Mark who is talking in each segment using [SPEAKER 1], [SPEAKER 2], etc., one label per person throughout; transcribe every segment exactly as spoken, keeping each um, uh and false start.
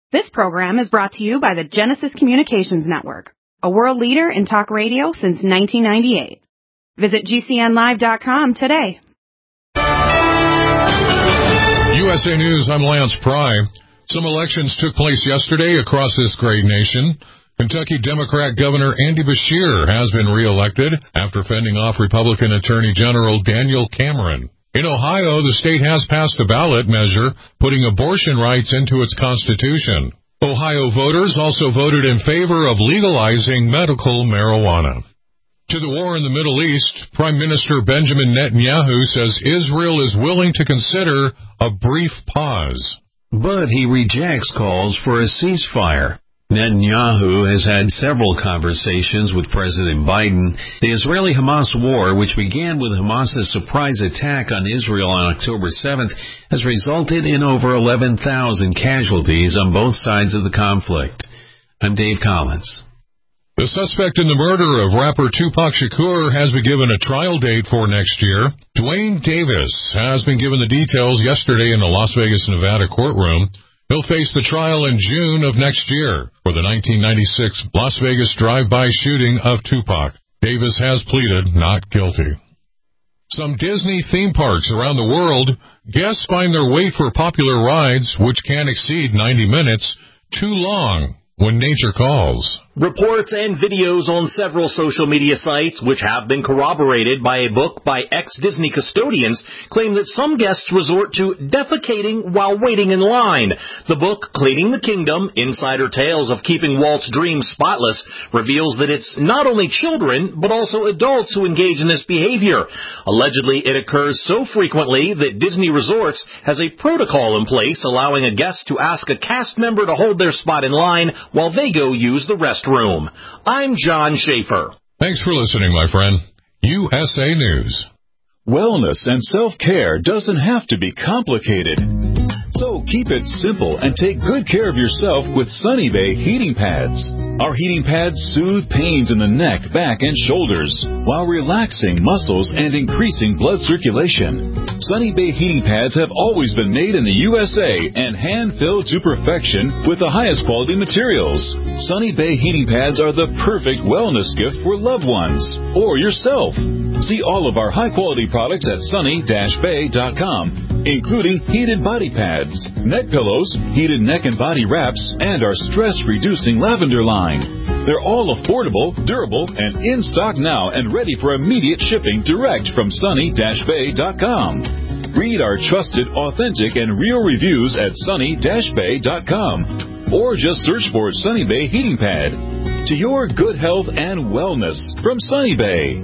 [SPEAKER 1] This program is brought to you by the Genesis Communications Network, a world leader in talk radio since nineteen ninety-eight. Visit G C N live dot com today.
[SPEAKER 2] U S A News, I'm Lance Pry. Some elections took place yesterday across this great nation. Kentucky Democrat Governor Andy Beshear has been reelected after fending off Republican Attorney General Daniel Cameron. In Ohio, the state has passed a ballot measure putting abortion rights into its constitution. Ohio voters also voted in favor of legalizing medical marijuana. To the war in the Middle East, Prime Minister Benjamin Netanyahu says Israel is willing to consider a brief pause.
[SPEAKER 3] But he rejects calls for a ceasefire. Netanyahu has had several conversations with President Biden. The Israeli-Hamas war, which began with Hamas's surprise attack on Israel on October seventh, has resulted in over eleven thousand casualties on both sides of the conflict. I'm Dave Collins.
[SPEAKER 2] The suspect in the murder of rapper Tupac Shakur has been given a trial date for next year. Dwayne Davis has been given the details yesterday in the Las Vegas, Nevada courtroom. He'll face the trial in June of next year for the nineteen ninety-six Las Vegas drive-by shooting of Tupac. Davis has pleaded not guilty. Some Disney theme parks around the world, guests find their wait for popular rides, which can exceed ninety minutes, too long when nature calls.
[SPEAKER 4] Reports and videos on several social media sites, which have been corroborated by a book by ex-Disney custodians, claim that some guests resort to defecating while waiting in line. The book, Cleaning the Kingdom, Insider Tales of Keeping Walt's Dreams Spotless, reveals that it's not only children, but also adults who engage in this behavior. Allegedly, it occurs so frequently that Disney Resorts has a protocol in place allowing a guest to ask a cast member to hold their spot in line while they go use the restroom. I'm John Schaefer.
[SPEAKER 2] Thanks for listening, my friend. U S A News.
[SPEAKER 5] Wellness and self-care doesn't have to be complicated. So keep it simple and take good care of yourself with Sunny Bay heating pads. Our heating pads soothe pains in the neck, back, and shoulders while relaxing muscles and increasing blood circulation. Sunny Bay heating pads have always been made in the U S A and hand-filled to perfection with the highest quality materials. Sunny Bay heating pads are the perfect wellness gift for loved ones or yourself. See all of our high-quality products at sunny dash bay dot com, including heated body pads, neck pillows, heated neck and body wraps, and our stress-reducing lavender line. They're all affordable, durable, and in stock now and ready for immediate shipping direct from sunny dash bay dot com. Read our trusted, authentic, and real reviews at sunny dash bay dot com or just search for Sunny Bay Heating Pad. To your good health and wellness from Sunny Bay.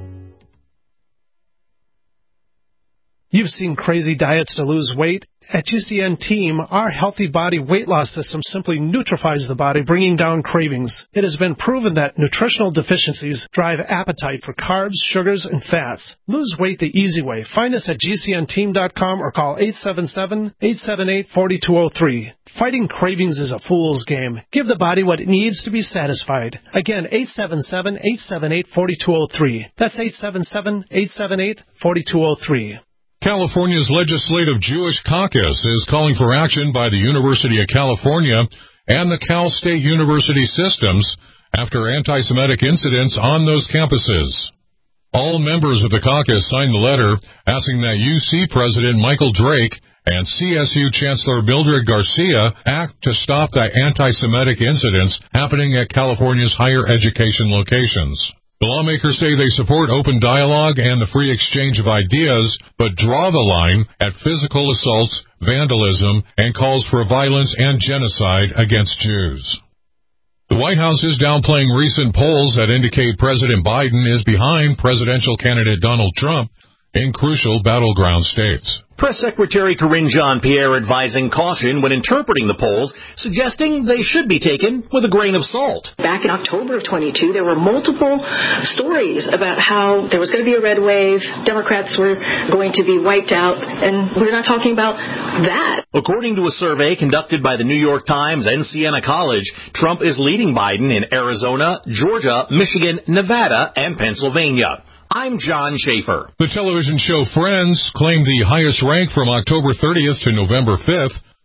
[SPEAKER 6] You've seen crazy diets to lose weight. At G C N Team, our healthy body weight loss system simply neutralizes the body, bringing down cravings. It has been proven that nutritional deficiencies drive appetite for carbs, sugars, and fats. Lose weight the easy way. Find us at G C N team dot com or call eight seven seven, eight seven eight, four two zero three. Fighting cravings is a fool's game. Give the body what it needs to be satisfied. Again, eight seven seven, eight seven eight, four two zero three. That's eight seven seven, eight seven eight, four two zero three.
[SPEAKER 2] California's Legislative Jewish Caucus is calling for action by the University of California and the Cal State University systems after anti-Semitic incidents on those campuses. All members of the caucus signed the letter asking that U C President Michael Drake and C S U Chancellor Mildred Garcia act to stop the anti-Semitic incidents happening at California's higher education locations. The lawmakers say they support open dialogue and the free exchange of ideas, but draw the line at physical assaults, vandalism, and calls for violence and genocide against Jews. The White House is downplaying recent polls that indicate President Biden is behind presidential candidate Donald Trump in crucial battleground states.
[SPEAKER 4] Press Secretary Karine Jean-Pierre advising caution when interpreting the polls, suggesting they should be taken with a grain of salt.
[SPEAKER 7] Back in October of twenty-two, there were multiple stories about how there was going to be a red wave, Democrats were going to be wiped out, and we're not talking about that.
[SPEAKER 4] According to a survey conducted by the New York Times and Siena College, Trump is leading Biden in Arizona, Georgia, Michigan, Nevada, and Pennsylvania. I'm John Schaefer.
[SPEAKER 2] The television show Friends claimed the highest rank from October thirtieth to November fifth.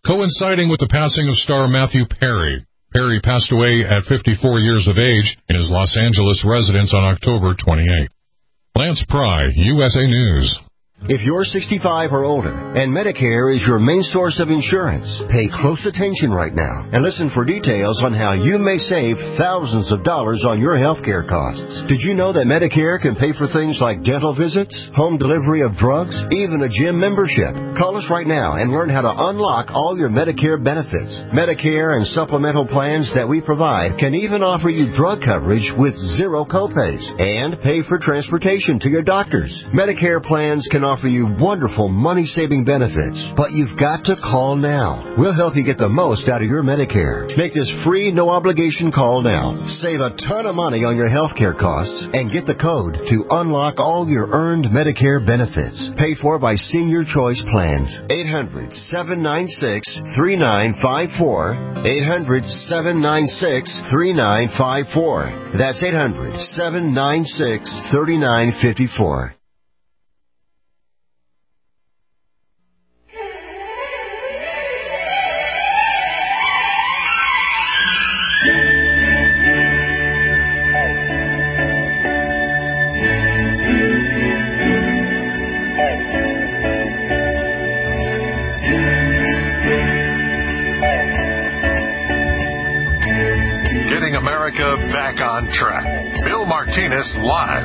[SPEAKER 2] coinciding with the passing of star Matthew Perry. Perry passed away at fifty-four years of age in his Los Angeles residence on October twenty-eighth. Lance Pry, U S A News.
[SPEAKER 8] If you're sixty-five or older and Medicare is your main source of insurance, pay close attention right now and listen for details on how you may save thousands of dollars on your health care costs. Did you know that Medicare can pay for things like dental visits, home delivery of drugs, even a gym membership? Call us right now and learn how to unlock all your Medicare benefits. Medicare and supplemental plans that we provide can even offer you drug coverage with zero copays and pay for transportation to your doctors. Medicare plans can offer you wonderful money-saving benefits, but you've got to call now. We'll help you get the most out of your Medicare. Make this free, no-obligation call now. Save a ton of money on your health care costs and get the code to unlock all your earned Medicare benefits. Paid for by Senior Choice Plans. eight hundred, seven nine six, three nine five four. eight hundred, seven nine six, three nine five four. That's eight hundred, seven nine six, three nine five four.
[SPEAKER 9] Back on track. Bill Martinez live.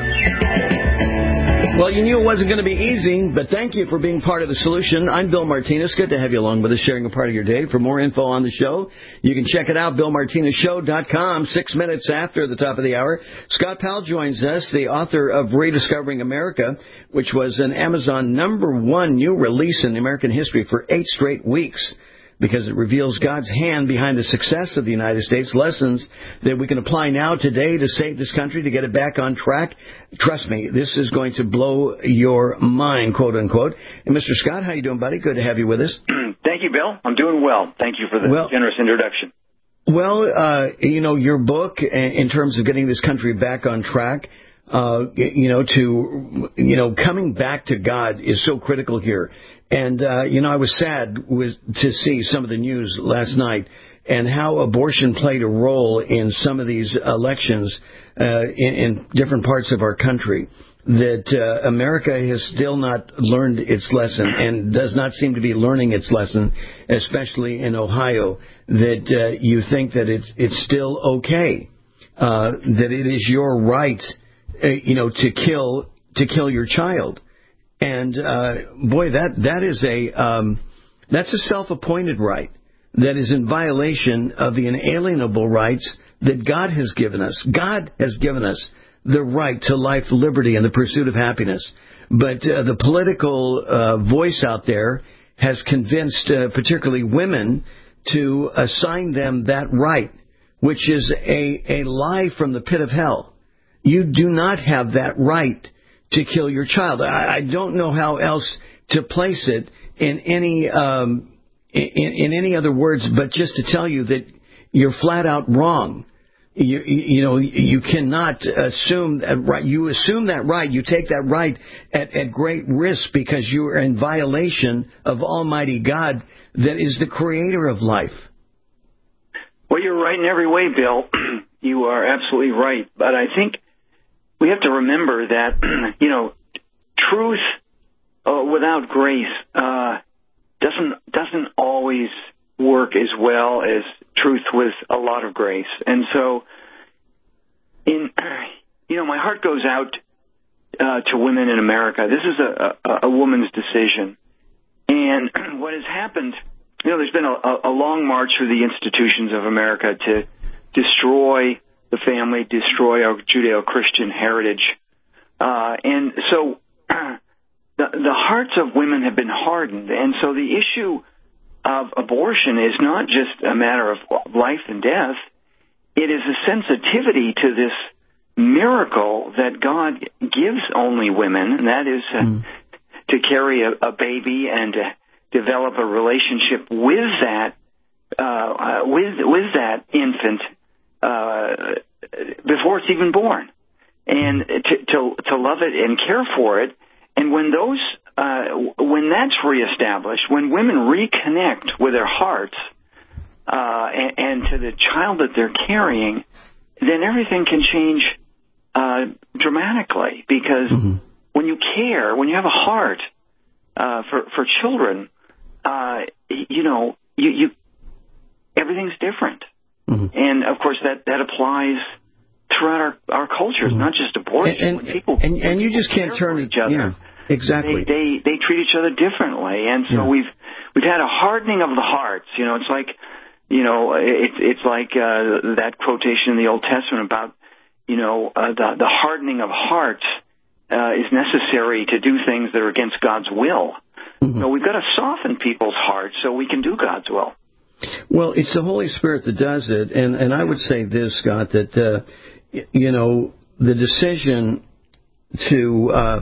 [SPEAKER 10] Well, you knew it wasn't going to be easy, but thank you for being part of the solution. I'm Bill Martinez. Good to have you along with us, sharing a part of your day. For more info on the show, you can check it out, bill martinez show dot com. Six minutes after the top of the hour, Scott Powell joins us, the author of Rediscovering America, which was an Amazon number one new release in American history for eight straight weeks, because it reveals God's hand behind the success of the United States, lessons that we can apply now today to save this country, to get it back on track. Trust me, this is going to blow your mind, quote unquote. And Mister Scott, how you doing, buddy? Good to have you with us.
[SPEAKER 11] Thank you, Bill. I'm doing well. Thank you for the well, generous introduction.
[SPEAKER 10] Well, uh, you know, your book, in terms of getting this country back on track, uh, you know, to, you know, coming back to God is so critical here. And, uh, you know, I was sad with, to see some of the news last night and how abortion played a role in some of these elections uh, in, in different parts of our country, that uh, America has still not learned its lesson and does not seem to be learning its lesson, especially in Ohio, that uh, you think that it's, it's still okay, uh, that it is your right, uh, you know, to kill to kill your child. And, uh, boy, that, that is a, um, that's a self-appointed right that is in violation of the inalienable rights that God has given us. God has given us the right to life, liberty, and the pursuit of happiness. But uh, the political uh, voice out there has convinced uh, particularly women to assign them that right, which is a, a lie from the pit of hell. You do not have that right to kill your child. I, I don't know how else to place it in any um, in, in any other words, but just to tell you that you're flat out wrong. You, you know, you cannot assume that right. You assume that right. You take that right at, at great risk because you are in violation of Almighty God, that is the creator of life.
[SPEAKER 11] Well, you're right in every way, Bill. You are absolutely right. But I think we have to remember that, you know, truth uh, without grace uh, doesn't doesn't always work as well as truth with a lot of grace. And so, in you know, my heart goes out uh, to women in America. This is a, a, a woman's decision. And what has happened, you know, there's been a, a long march through the institutions of America to destroy the family, destroy our Judeo-Christian heritage. Uh, and so the, the hearts of women have been hardened. And so the issue of abortion is not just a matter of life and death. It is a sensitivity to this miracle that God gives only women, and that is uh, mm. to carry a, a baby and to develop a relationship with that uh, with with that infant uh, before it's even born, and to, to to love it and care for it. And when those uh, when that's reestablished, when women reconnect with their hearts uh, and, and to the child that they're carrying, then everything can change uh, dramatically. Because mm-hmm. when you care, when you have a heart uh, for for children, uh, you know, you, you everything's different. Mm-hmm. And of course, that that applies throughout our, our cultures, mm-hmm. not just abortion.
[SPEAKER 10] And, and,
[SPEAKER 11] when people,
[SPEAKER 10] and, and you just can't turn
[SPEAKER 11] each other.
[SPEAKER 10] Yeah, exactly.
[SPEAKER 11] They, they they treat each other differently, and so yeah. we've we've had a hardening of the hearts. You know, it's like you know, it, it's like uh, that quotation in the Old Testament about you know uh, the the hardening of hearts uh, is necessary to do things that are against God's will. Mm-hmm. So we've got to soften people's hearts so we can do God's will.
[SPEAKER 10] Well, it's the Holy Spirit that does it, and and I would say this, Scott, that uh, you know the decision to uh,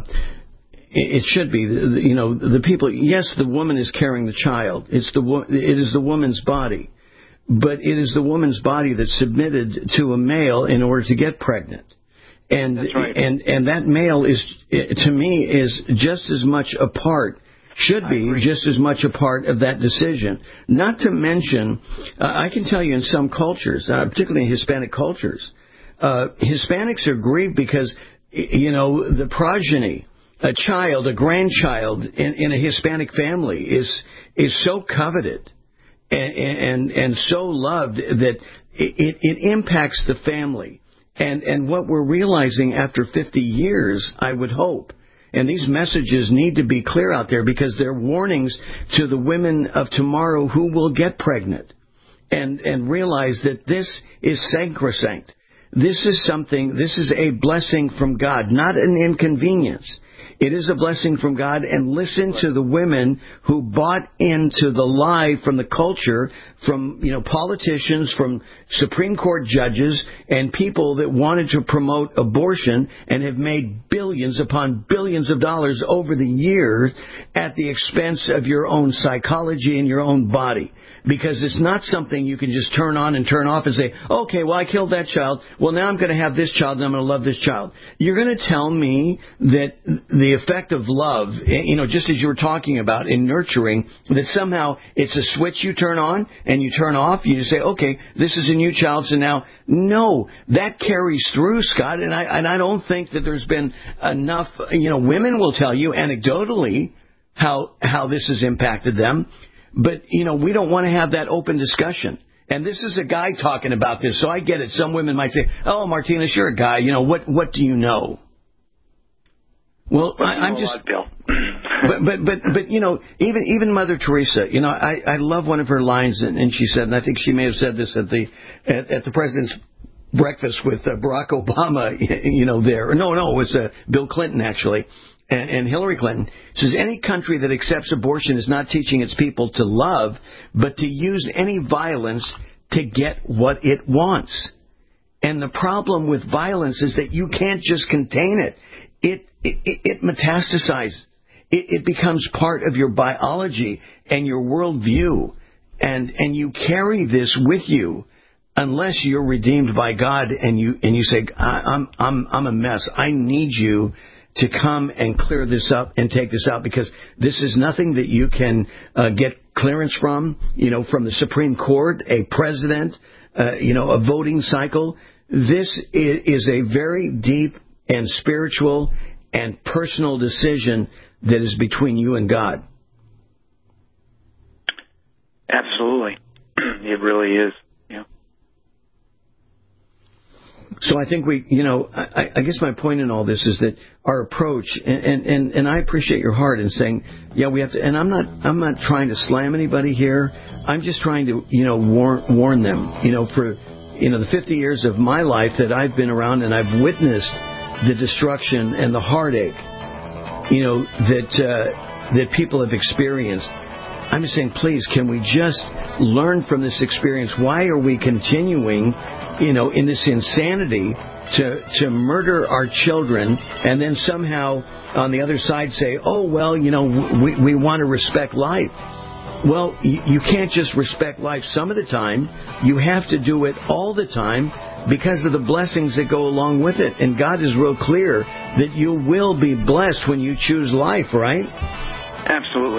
[SPEAKER 10] it should be you know the people. Yes, the woman is carrying the child. It's the it is the woman's body, but it is the woman's body that's submitted to a male in order to get pregnant, and
[SPEAKER 11] That's right.
[SPEAKER 10] and and that male is to me is just as much a part. Should be just as much a part of that decision. Not to mention, uh, I can tell you in some cultures, uh, particularly in Hispanic cultures, uh, Hispanics are grieved because, you know, the progeny, a child, a grandchild in, in a Hispanic family is is so coveted and and, and so loved that it, it impacts the family. And, and what we're realizing after fifty years, I would hope, and these messages need to be clear out there because they're warnings to the women of tomorrow who will get pregnant and, and realize that this is sacrosanct. This is something, this is a blessing from God, not an inconvenience. It is a blessing from God, and listen to the women who bought into the lie from the culture, from, you know, politicians, from Supreme Court judges, and people that wanted to promote abortion and have made billions upon billions of dollars over the years at the expense of your own psychology and your own body. Because it's not something you can just turn on and turn off and say, okay, well, I killed that child. Well, now I'm going to have this child and I'm going to love this child. You're going to tell me that the effect of love, you know, just as you were talking about in nurturing, that somehow it's a switch you turn on and you turn off. You just say, okay, this is a new child, so now, no, that carries through, Scott. And I, and I don't think that there's been enough, you know, women will tell you anecdotally how, how this has impacted them. But, you know, we don't want to have that open discussion. And this is a guy talking about this, so I get it. Some women might say, oh, Martinez, you're a guy. You know, what what do you know? Well, I, I'm just...
[SPEAKER 11] Bill.
[SPEAKER 10] but, but, but, but, you know, even even Mother Teresa, you know, I, I love one of her lines, and, and she said, and I think she may have said this at the at, at the president's breakfast with uh, Barack Obama, you know, there. No, no, it was uh, Bill Clinton, actually. And, and Hillary Clinton says any country that accepts abortion is not teaching its people to love, but to use any violence to get what it wants. And the problem with violence is that you can't just contain it. It it, it metastasizes. It, it becomes part of your biology and your worldview, and and you carry this with you unless you're redeemed by God and you and you say, I, I'm I'm I'm a mess. I need you to come and clear this up and take this out, because this is nothing that you can uh, get clearance from, you know, from the Supreme Court, a president, uh, you know, a voting cycle. This is a very deep and spiritual and personal decision that is between you and God.
[SPEAKER 11] Absolutely. It really is.
[SPEAKER 10] So I think we, you know, I, I guess my point in all this is that our approach, and, and, and I appreciate your heart in saying, yeah, we have to, and I'm not, I'm not trying to slam anybody here. I'm just trying to, you know, warn, warn them, you know, for, you know, the fifty years of my life that I've been around and I've witnessed the destruction and the heartache, you know, that, uh, that people have experienced. I'm just saying, please, can we just learn from this experience? Why are we continuing, you know, in this insanity to to murder our children and then somehow on the other side say, oh, well, you know, we, we want to respect life? Well, you, you can't just respect life some of the time. You have to do it all the time because of the blessings that go along with it. And God is real clear that you will be blessed when you choose life, right?
[SPEAKER 11] Absolutely.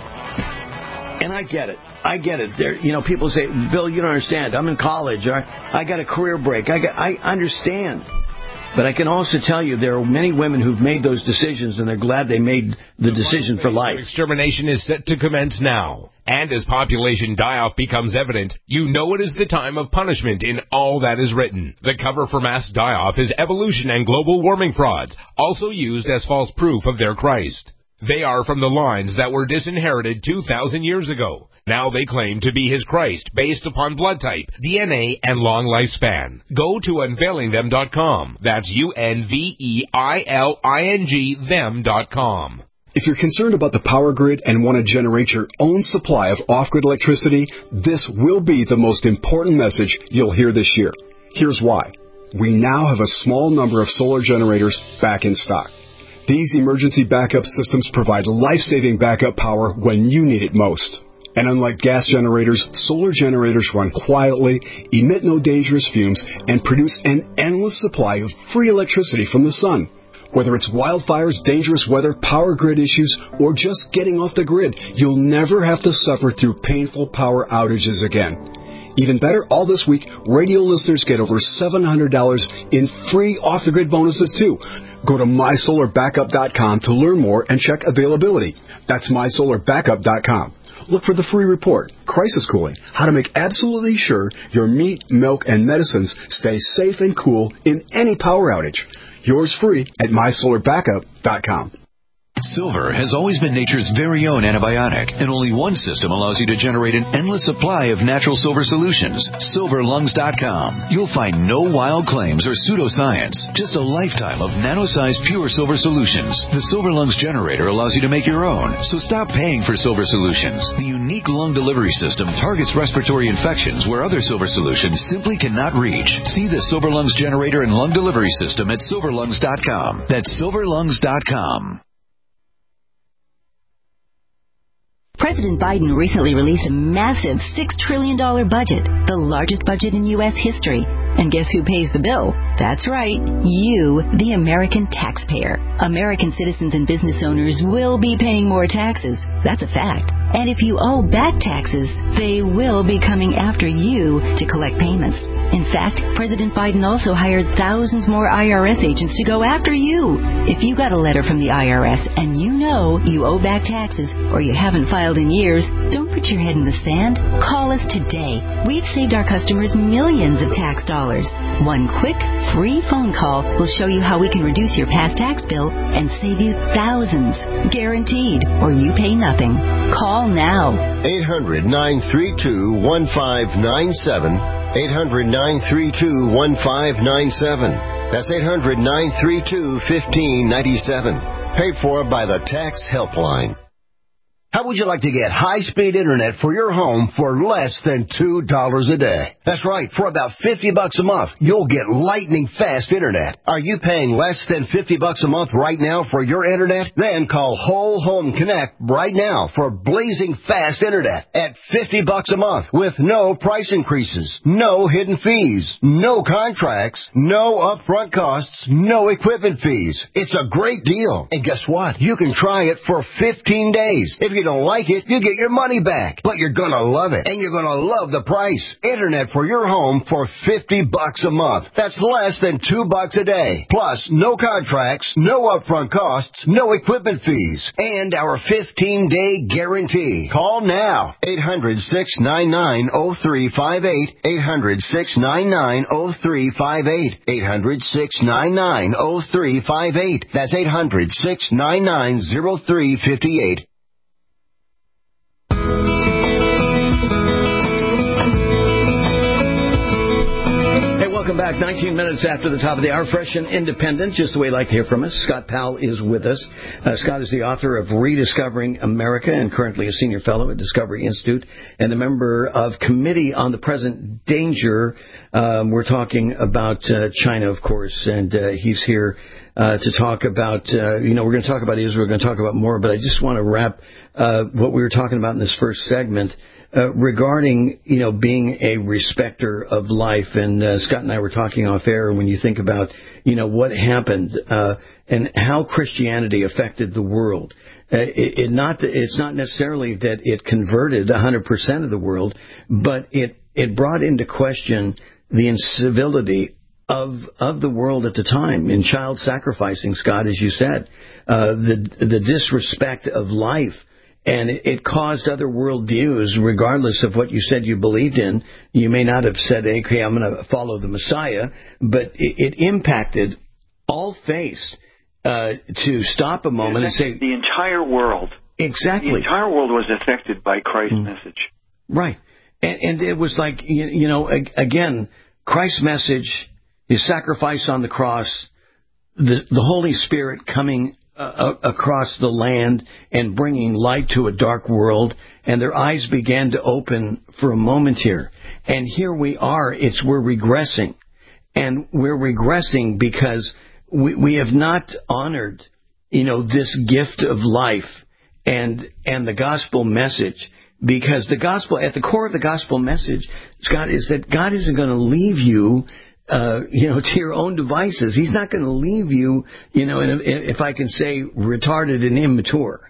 [SPEAKER 10] And I get it. I get it. There, you know, people say, Bill, you don't understand. I'm in college. I, I got a career break. I, got, I understand. But I can also tell you there are many women who've made those decisions, and they're glad they made the decision for life.
[SPEAKER 12] Extermination is set to commence now. And as population die-off becomes evident, you know it is the time of punishment in all that is written. The cover for mass die-off is evolution and global warming frauds, also used as false proof of their Christ. They are from the lines that were disinherited two thousand years ago. Now they claim to be his Christ based upon blood type, D N A, and long lifespan. Go to unveiling them dot com. That's U N V E I L I N G them dot com.
[SPEAKER 13] If you're concerned about the power grid and want to generate your own supply of off-grid electricity, this will be the most important message you'll hear this year. Here's why. We now have a small number of solar generators back in stock. These emergency backup systems provide life-saving backup power when you need it most. And unlike gas generators, solar generators run quietly, emit no dangerous fumes, and produce an endless supply of free electricity from the sun. Whether it's wildfires, dangerous weather, power grid issues, or just getting off the grid, you'll never have to suffer through painful power outages again. Even better, all this week, radio listeners get over seven hundred dollars in free off-the-grid bonuses, too. Go to my solar backup dot com to learn more and check availability. That's my solar backup dot com. Look for the free report, Crisis Cooling, how to make absolutely sure your meat, milk, and medicines stay safe and cool in any power outage. Yours free at my solar backup dot com.
[SPEAKER 14] Silver has always been nature's very own antibiotic, and only one system allows you to generate an endless supply of natural silver solutions. silver lungs dot com. You'll find no wild claims or pseudoscience, just a lifetime of nano-sized pure silver solutions. The Silver Lungs generator allows you to make your own, so stop paying for silver solutions. The unique lung delivery system targets respiratory infections where other silver solutions simply cannot reach. See the Silver Lungs generator and lung delivery system at silver lungs dot com. That's silver lungs dot com.
[SPEAKER 15] President Biden recently released a massive six trillion dollars budget, the largest budget in U S history. And guess who pays the bill? That's right, you, the American taxpayer. American citizens and business owners will be paying more taxes. That's a fact. And if you owe back taxes, they will be coming after you to collect payments. In fact, President Biden also hired thousands more I R S agents to go after you. If you got a letter from the I R S and you know you owe back taxes or you haven't filed in years, don't put your head in the sand. Call us today. We've saved our customers millions of tax dollars. One quick, free phone call will show you how we can reduce your past tax bill and save you thousands. Guaranteed, or you pay nothing. Call now.
[SPEAKER 8] eight hundred, nine three two, one five nine seven. eight hundred, nine three two, one five nine seven. That's eight hundred, nine three two, one five nine seven. Paid for by the Tax Helpline. How would you like to get high-speed internet for your home for less than two dollars a day? That's right. For about fifty bucks a month, you'll get lightning-fast internet. Are you paying less than fifty bucks a month right now for your internet? Then call Whole Home Connect right now for blazing fast internet at fifty bucks a month with no price increases, no hidden fees, no contracts, no upfront costs, no equipment fees. It's a great deal. And guess what? You can try it for fifteen days. If you don't like it, you get your money back. But you're going to love it, and you're going to love the price. Internet for your home for fifty bucks a month. That's less than two bucks a day. Plus, no contracts, no upfront costs, no equipment fees, and our fifteen-day guarantee. Call now. eight hundred, six nine nine, oh three five eight. eight hundred, six nine nine, oh three five eight. eight hundred, six nine nine, oh three five eight. That's eight hundred, six nine nine, oh three five eight.
[SPEAKER 10] Welcome back. nineteen minutes after the top of the hour. Fresh and independent, just the way you like to hear from us. Scott Powell is with us. Uh, Scott is the author of Rediscovering America and currently a senior fellow at Discovery Institute and a member of Committee on the Present Danger. Um, we're talking about uh, China, of course, and uh, he's here uh, to talk about, uh, you know, we're going to talk about Israel, we're going to talk about more, but I just want to wrap uh, what we were talking about in this first segment. Uh, regarding, you know, being a respecter of life, and uh, Scott and I were talking off air, when you think about, you know, what happened uh, and how Christianity affected the world. Uh, it, it not it's not necessarily that it converted one hundred percent of the world, but it it brought into question the incivility of of the world at the time in child sacrificing, Scott, as you said, uh, the the disrespect of life. And it caused other worldviews, regardless of what you said you believed in. You may not have said, okay, I'm going to follow the Messiah, but it, it impacted all faiths uh, to stop a moment and say...
[SPEAKER 11] The entire world.
[SPEAKER 10] Exactly.
[SPEAKER 11] The entire world was affected by Christ's mm. message.
[SPEAKER 10] Right. And, and it was like, you, you know, again, Christ's message, his sacrifice on the cross, the, the Holy Spirit coming Uh, across the land and bringing light to a dark world, and their eyes began to open for a moment here. And here we are. It's we're regressing, and we're regressing because we, we have not honored, you know, this gift of life and and the gospel message. Because the gospel, at the core of the gospel message, Scott, is that God isn't going to leave you. Uh, you know, to your own devices. He's not going to leave you, you know, in a, if I can say, retarded and immature.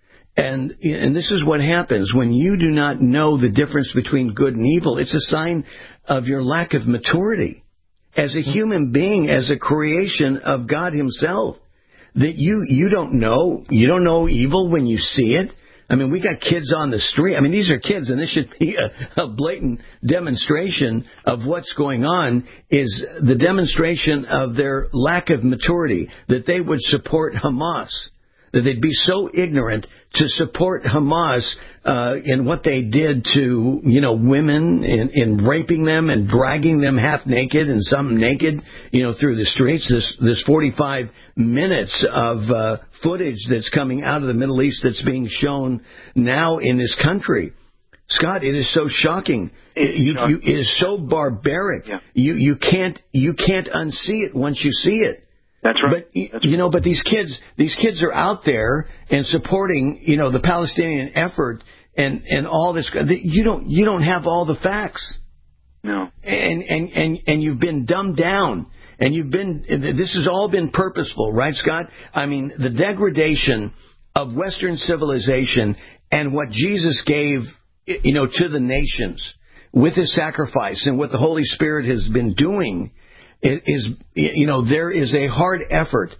[SPEAKER 10] And and this is what happens when you do not know the difference between good and evil. It's a sign of your lack of maturity as a human being, as a creation of God himself. That you, you don't know, you don't know evil when you see it. I mean, we got kids on the street. I mean, these are kids, and this should be a, a blatant demonstration of what's going on, is the demonstration of their lack of maturity, that they would support Hamas, that they'd be so ignorant to support Hamas uh, in what they did to, you know, women, in, in raping them and dragging them half naked and some naked, you know, through the streets. This this forty-five minutes of uh, footage that's coming out of the Middle East that's being shown now in this country. Scott, it is so shocking. It, you, you, it is so barbaric. Yeah. You you can't you can't unsee it once you see it.
[SPEAKER 11] That's right.
[SPEAKER 10] But
[SPEAKER 11] That's
[SPEAKER 10] you know, but these kids, these kids are out there and supporting, you know, the Palestinian effort and, and all this. You don't you don't have all the facts.
[SPEAKER 11] No.
[SPEAKER 10] And and and and you've been dumbed down, and you've been. This has all been purposeful, right, Scott? I mean, the degradation of Western civilization and what Jesus gave, you know, to the nations with his sacrifice and what the Holy Spirit has been doing. It is, you know, there is a hard effort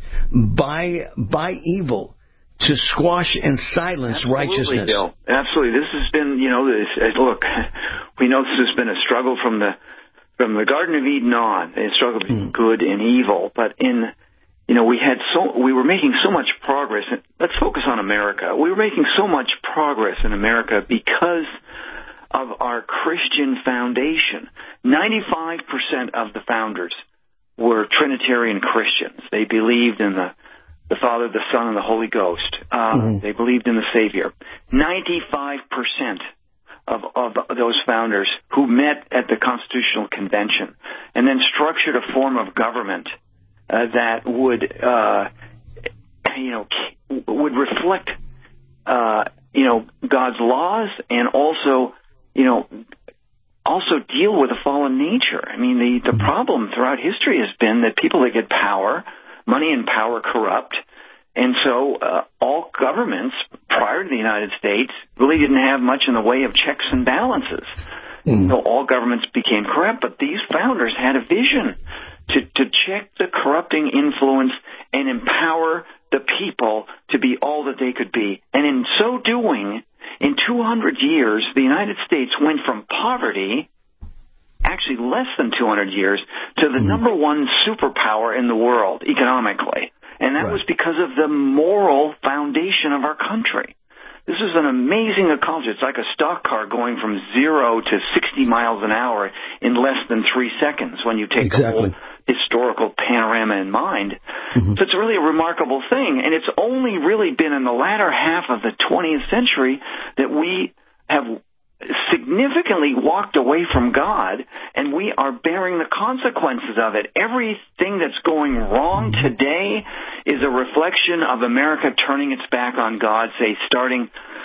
[SPEAKER 10] by by evil to squash and silence
[SPEAKER 11] Absolutely,
[SPEAKER 10] righteousness.
[SPEAKER 11] Bill. Absolutely, this has been, you know, this, look, we know this has been a struggle from the from the Garden of Eden on, a struggle between mm. good and evil. But in, you know, we had so we were making so much progress. And let's focus on America. We were making so much progress in America because of our Christian foundation. ninety-five percent of the founders were Trinitarian Christians. They believed in the, the Father, the Son, and the Holy Ghost. Uh, mm-hmm. They believed in the Savior. ninety-five percent of, of those founders who met at the Constitutional Convention and then structured a form of government uh, that would, uh, you know, would reflect, uh, you know, God's laws and also, you know, also deal with a fallen nature. I mean, the, the problem throughout history has been that people that get power, money and power corrupt, and so uh, all governments prior to the United States really didn't have much in the way of checks and balances. Mm. So all governments became corrupt, but these founders had a vision to, to check the corrupting influence and empower the people to be all that they could be. And in so doing, in two hundred years, the United States went from poverty, actually less than two hundred years, to the mm. number one superpower in the world economically. And that right. was because of the moral foundation of our country. This is an amazing accomplishment. It's like a stock car going from zero to sixty miles an hour in less than three seconds when you take
[SPEAKER 10] exactly.
[SPEAKER 11] the whole historical panorama in mind. Mm-hmm. So it's really a remarkable thing. And it's only really been in the latter half of the twentieth century that we have significantly walked away from God, and we are bearing the consequences of it. Everything that's going wrong today is a reflection of America turning its back on God, say, starting...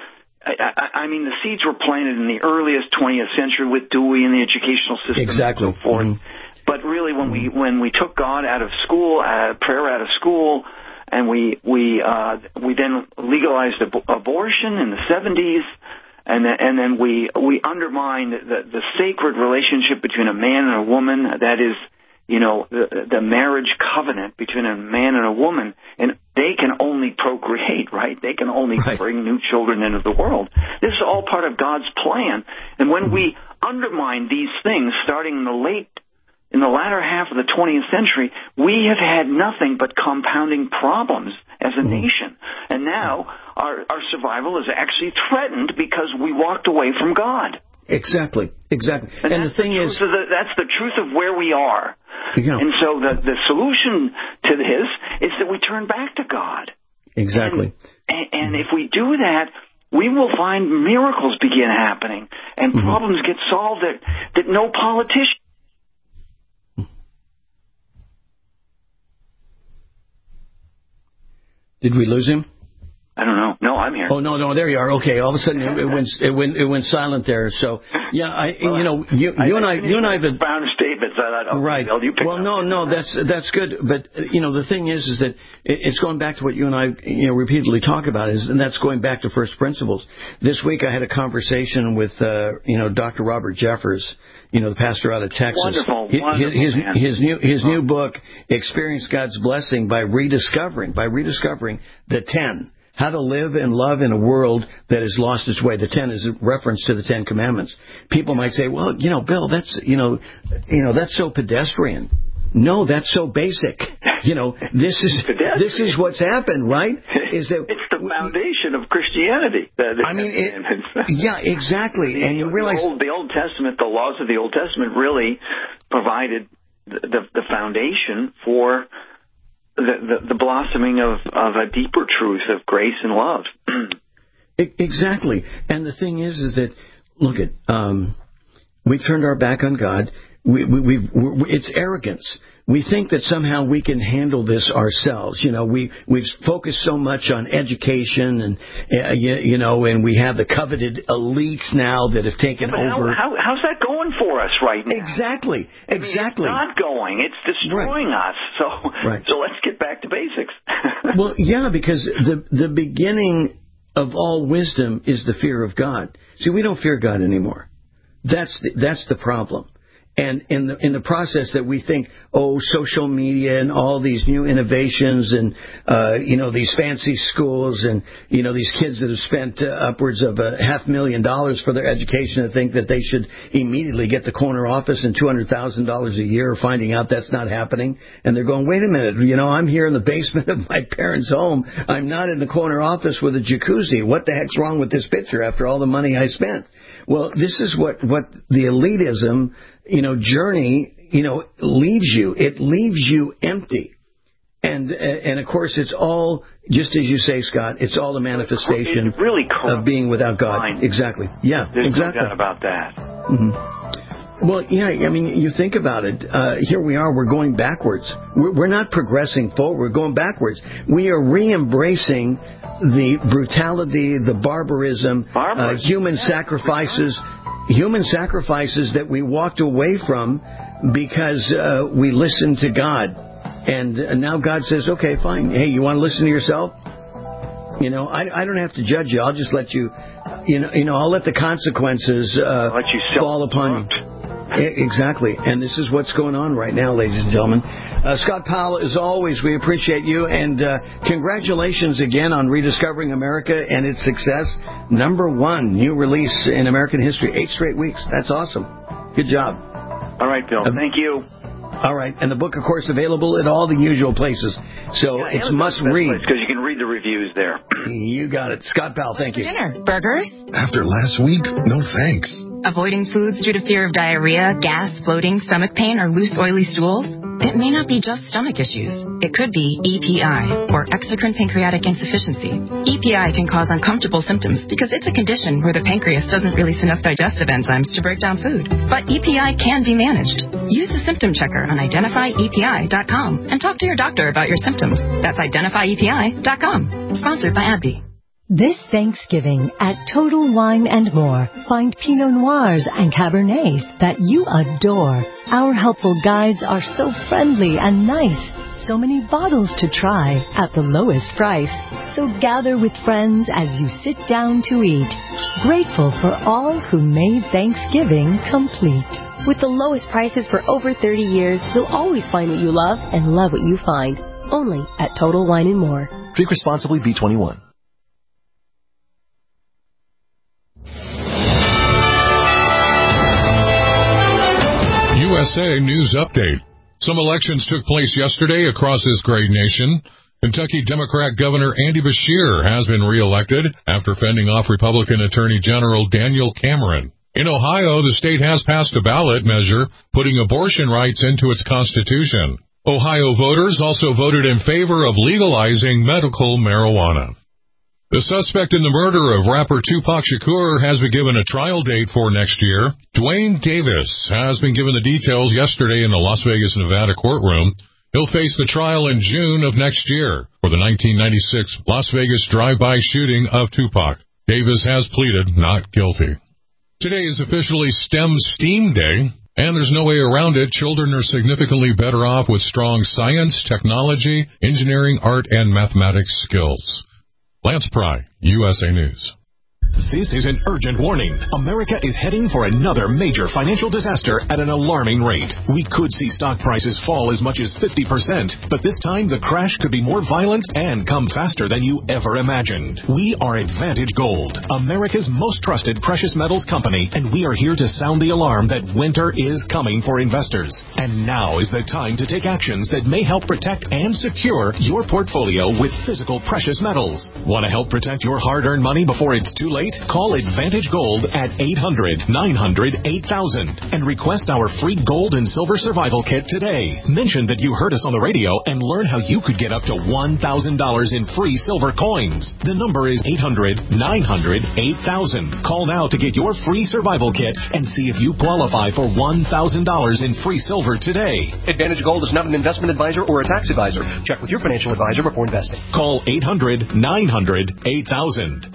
[SPEAKER 11] I, I mean, the seeds were planted in the earliest twentieth century with Dewey and the educational system
[SPEAKER 10] exactly.
[SPEAKER 11] and so forth. Mm-hmm. But really, when we when we took God out of school, uh, prayer out of school, and we we uh, we then legalized ab- abortion in the seventies, and then, and then we we undermined the, the sacred relationship between a man and a woman. That is, you know, the, the marriage covenant between a man and a woman, and they can only procreate, right? They can only right. bring new children into the world. This is all part of God's plan, and when we undermine these things, starting in the late In the latter half of the twentieth century, we have had nothing but compounding problems as a mm-hmm. nation. And now our, our survival is actually threatened because we walked away from God.
[SPEAKER 10] Exactly, exactly.
[SPEAKER 11] And,
[SPEAKER 10] and the thing
[SPEAKER 11] the
[SPEAKER 10] is...
[SPEAKER 11] The, that's the truth of where we are.
[SPEAKER 10] Yeah.
[SPEAKER 11] And so the, the solution to this is that we turn back to God.
[SPEAKER 10] Exactly.
[SPEAKER 11] And, and, and if we do that, we will find miracles begin happening and mm-hmm. problems get solved that, that no politician...
[SPEAKER 10] Did we lose him?
[SPEAKER 11] I don't know. No, I'm here.
[SPEAKER 10] Oh no, no, there you are. Okay, all of a sudden it, it went it went it went silent there. So yeah, I well, you know you
[SPEAKER 11] I,
[SPEAKER 10] you and I you and I have
[SPEAKER 11] found statements. I thought, okay,
[SPEAKER 10] right.
[SPEAKER 11] Bill, you
[SPEAKER 10] well, no, no, that's that's good. But you know the thing is, is that it's going back to what you and I you know repeatedly talk about is, and that's going back to first principles. This week I had a conversation with uh, you know Doctor Robert Jeffers, you know the pastor out of Texas.
[SPEAKER 11] Wonderful,
[SPEAKER 10] his,
[SPEAKER 11] wonderful
[SPEAKER 10] his,
[SPEAKER 11] man.
[SPEAKER 10] his new his oh. new book, Experience God's Blessing by rediscovering by rediscovering the ten. How to live and love in a world that has lost its way. The ten is a reference to the Ten Commandments. People might say, well, you know, Bill, that's, you know, you know, that's so pedestrian. No, that's so basic. You know, this is this is what's happened, right? Is that
[SPEAKER 11] it's the foundation of Christianity. The, the
[SPEAKER 10] I mean, it, yeah, exactly. And you realize
[SPEAKER 11] the Old, the Old Testament, the laws of the Old Testament, really provided the the, the foundation for The, the, the blossoming of, of a deeper truth of grace and love.
[SPEAKER 10] Exactly. And the thing is, is that, look at, um, we've turned our back on God. We, we, we've, we, it's arrogance. We think that somehow we can handle this ourselves. You know, we, we've focused so much on education and, uh, you, you know, and we have the coveted elites now that have taken
[SPEAKER 11] yeah,
[SPEAKER 10] over.
[SPEAKER 11] How, how, how's that going for us right now?
[SPEAKER 10] Exactly. Exactly.
[SPEAKER 11] I mean, it's not going. It's destroying
[SPEAKER 10] right.
[SPEAKER 11] us. So,
[SPEAKER 10] right.
[SPEAKER 11] so let's get back to basics.
[SPEAKER 10] Well, yeah, because the, the beginning of all wisdom is the fear of God. See, we don't fear God anymore. That's the, that's the problem. And in the in the process that we think, oh, social media and all these new innovations and, uh, you know, these fancy schools and, you know, these kids that have spent uh, upwards of a half million dollars for their education and think that they should immediately get the corner office and two hundred thousand dollars a year, finding out that's not happening. And they're going, wait a minute, you know, I'm here in the basement of my parents' home. I'm not in the corner office with a jacuzzi. What the heck's wrong with this picture after all the money I spent? Well, this is what, what the elitism, you know, journey, you know, leaves you. It leaves you empty. And, and of course, it's all, just as you say, Scott, it's all a manifestation
[SPEAKER 11] it's really
[SPEAKER 10] of being without God.
[SPEAKER 11] Mind.
[SPEAKER 10] Exactly. Yeah,
[SPEAKER 11] There's
[SPEAKER 10] exactly.
[SPEAKER 11] no doubt about that.
[SPEAKER 10] Mm-hmm. Well, yeah, I mean, you think about it. Uh, here we are, we're going backwards. We're, we're not progressing forward, we're going backwards. We are re-embracing the brutality, the barbarism, uh, human sacrifices, human sacrifices that we walked away from because uh, we listened to God. And uh, now God says, okay, fine. Hey, you want to listen to yourself? You know, I, I don't have to judge you. I'll just let you, you know, you know, I'll let the consequences uh,
[SPEAKER 11] let you
[SPEAKER 10] fall upon you. Exactly. And this is what's going on right now, ladies and gentlemen. Uh, Scott Powell, as always, we appreciate you. And uh, congratulations again on Rediscovering America and its success. Number one new release in American history, eight straight weeks. That's awesome. Good job.
[SPEAKER 11] All right, Bill. Uh, Thank you.
[SPEAKER 10] All right. And the book, of course, available at all the usual places. So
[SPEAKER 11] yeah,
[SPEAKER 10] it's must read.
[SPEAKER 11] Because you can read the reviews there.
[SPEAKER 10] You got it. Scott Powell, thank you.
[SPEAKER 16] Dinner. Burgers?
[SPEAKER 17] After last week, no thanks.
[SPEAKER 16] Avoiding foods due to fear of diarrhea, gas, bloating, stomach pain, or loose, oily stools? It may not be just stomach issues. It could be E P I, or exocrine pancreatic insufficiency. E P I can cause uncomfortable symptoms because it's a condition where the pancreas doesn't release enough digestive enzymes to break down food. But E P I can be managed. Use the symptom checker on identify E P I dot com and talk to your doctor about your symptoms. That's identify E P I dot com. Sponsored by AbbVie.
[SPEAKER 18] This Thanksgiving at Total Wine and More, find Pinot Noirs and Cabernets that you adore. Our helpful guides are so friendly and nice. So many bottles to try at the lowest price. So gather with friends as you sit down to eat. Grateful for all who made Thanksgiving complete.
[SPEAKER 19] With the lowest prices for over thirty years, you'll always find what you love and love what you find. Only at Total Wine and More.
[SPEAKER 20] Drink responsibly, B twenty-one.
[SPEAKER 2] U S A News Update. Some elections took place yesterday across this great nation. Kentucky Democrat Governor Andy Beshear has been reelected after fending off Republican Attorney General Daniel Cameron. In Ohio, the state has passed a ballot measure putting abortion rights into its constitution. Ohio voters also voted in favor of legalizing medical marijuana. The suspect in the murder of rapper Tupac Shakur has been given a trial date for next year. Dwayne Davis has been given the details yesterday in the Las Vegas, Nevada courtroom. He'll face the trial in June of next year for the nineteen ninety-six Las Vegas drive-by shooting of Tupac. Davis has pleaded not guilty. Today is officially STEM STEAM Day, and there's no way around it. Children are significantly better off with strong science, technology, engineering, art, and mathematics skills. Lance Pry, U S A News.
[SPEAKER 21] This is an urgent warning. America is heading for another major financial disaster at an alarming rate. We could see stock prices fall as much as fifty percent, but this time the crash could be more violent and come faster than you ever imagined. We are Advantage Gold, America's most trusted precious metals company, and we are here to sound the alarm that winter is coming for investors. And now is the time to take actions that may help protect and secure your portfolio with physical precious metals. Want to help protect your hard-earned money before it's too late? Call Advantage Gold at eight hundred, nine hundred, eight thousand and request our free gold and silver survival kit today. Mention that you heard us on the radio and learn how you could get up to one thousand dollars in free silver coins. The number is eight hundred, nine hundred, eight thousand. Call now to get your free survival kit and see if you qualify for one thousand dollars in free silver today.
[SPEAKER 22] Advantage Gold is not an investment advisor or a tax advisor. Check with your financial advisor before investing.
[SPEAKER 21] Call eight hundred, nine hundred, eight thousand.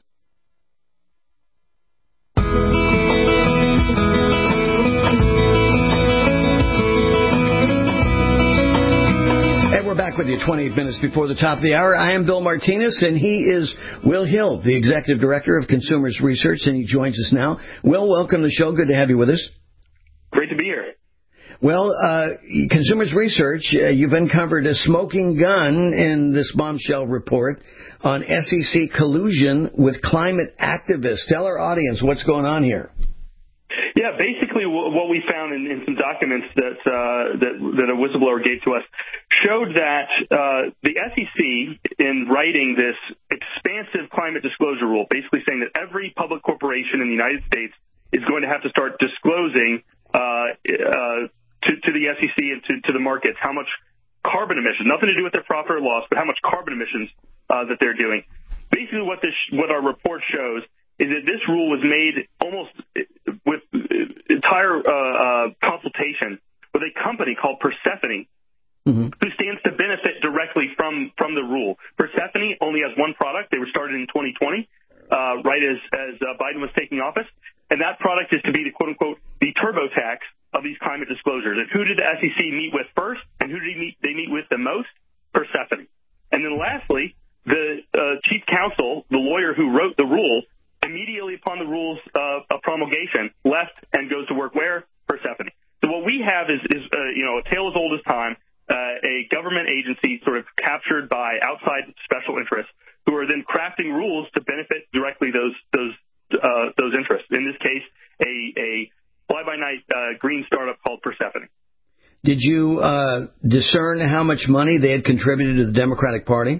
[SPEAKER 10] We're back with you twenty-eight minutes before the top of the hour. I am Bill Martinez, and he is Will Hill, the Executive Director of Consumers Research, and he joins us now. Will, welcome to the show. Good to have you with us.
[SPEAKER 23] Great to be here.
[SPEAKER 10] Well, uh, Consumers Research, uh, you've uncovered a smoking gun in this bombshell report on S E C collusion with climate activists. Tell our audience what's going on here.
[SPEAKER 23] Yeah, basically what we found in, in some documents that, uh, that that a whistleblower gave to us showed that uh, the S E C, in writing this expansive climate disclosure rule, basically saying that every public corporation in the United States is going to have to start disclosing uh, uh, to, to the S E C and to, to the markets how much carbon emissions, nothing to do with their profit or loss, but how much carbon emissions uh, that they're doing. Basically what this what our report shows is that this rule was made almost with entire uh, uh, consultation with a company called Persephone, mm-hmm. who stands to benefit directly from, from the rule. Persephone only has one product. They were started in twenty twenty, uh, right as, as uh, Biden was taking office. And that product is to be the, quote-unquote, the TurboTax of these climate disclosures. And who did the S E C meet with first, and who did they meet, they meet with the most? Persephone. And then lastly, the uh, chief counsel, the lawyer who wrote the rule, immediately upon the rules uh, of promulgation, left and goes to work where? Persephone. So what we have is, is uh, you know, a tale as old as time, uh, a government agency sort of captured by outside special interests who are then crafting rules to benefit directly those those uh, those interests. In this case, a, a fly-by-night uh, green startup called Persephone.
[SPEAKER 10] Did you uh, discern how much money they had contributed to the Democratic Party?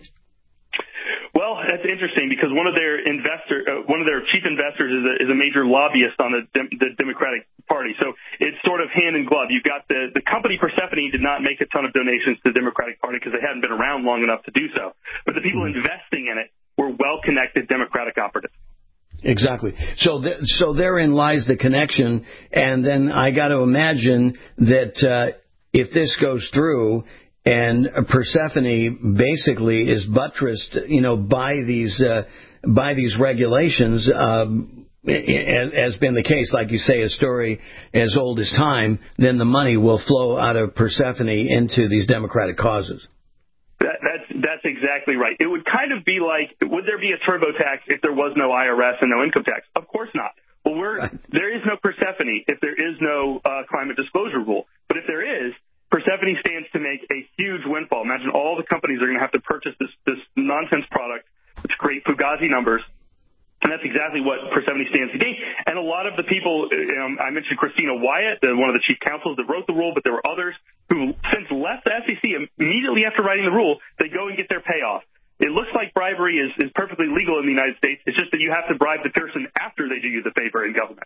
[SPEAKER 23] Well, that's interesting because one of their investor, uh, one of their chief investors is a, is a major lobbyist on the, Dem- the Democratic Party. So it's sort of hand in glove. You've got the, the company Persephone did not make a ton of donations to the Democratic Party because they hadn't been around long enough to do so. But the people investing in it were well-connected Democratic operatives.
[SPEAKER 10] Exactly. So, th- so therein lies the connection. And then I got to imagine that uh, if this goes through, and Persephone basically is buttressed, you know, by these uh, by these regulations. Um, as been the case, like you say, a story as old as time, then the money will flow out of Persephone into these democratic causes.
[SPEAKER 23] That, that's that's exactly right. It would kind of be like, would there be a TurboTax if there was no I R S and no income tax? Of course not. Well, we're, right. There is no Persephone if there is no uh, climate disclosure rule. But if there is, Persephone stands to make a huge windfall. Imagine all the companies are going to have to purchase this, this nonsense product to create Fugazi numbers. And that's exactly what Persephone stands to gain. And a lot of the people, um, I mentioned Christina Wyatt, the, one of the chief counsels that wrote the rule, but there were others who since left the S E C immediately after writing the rule, they go and get their payoff. It looks like bribery is, is perfectly legal in the United States. It's just that you have to bribe the person after they do you the favor in government.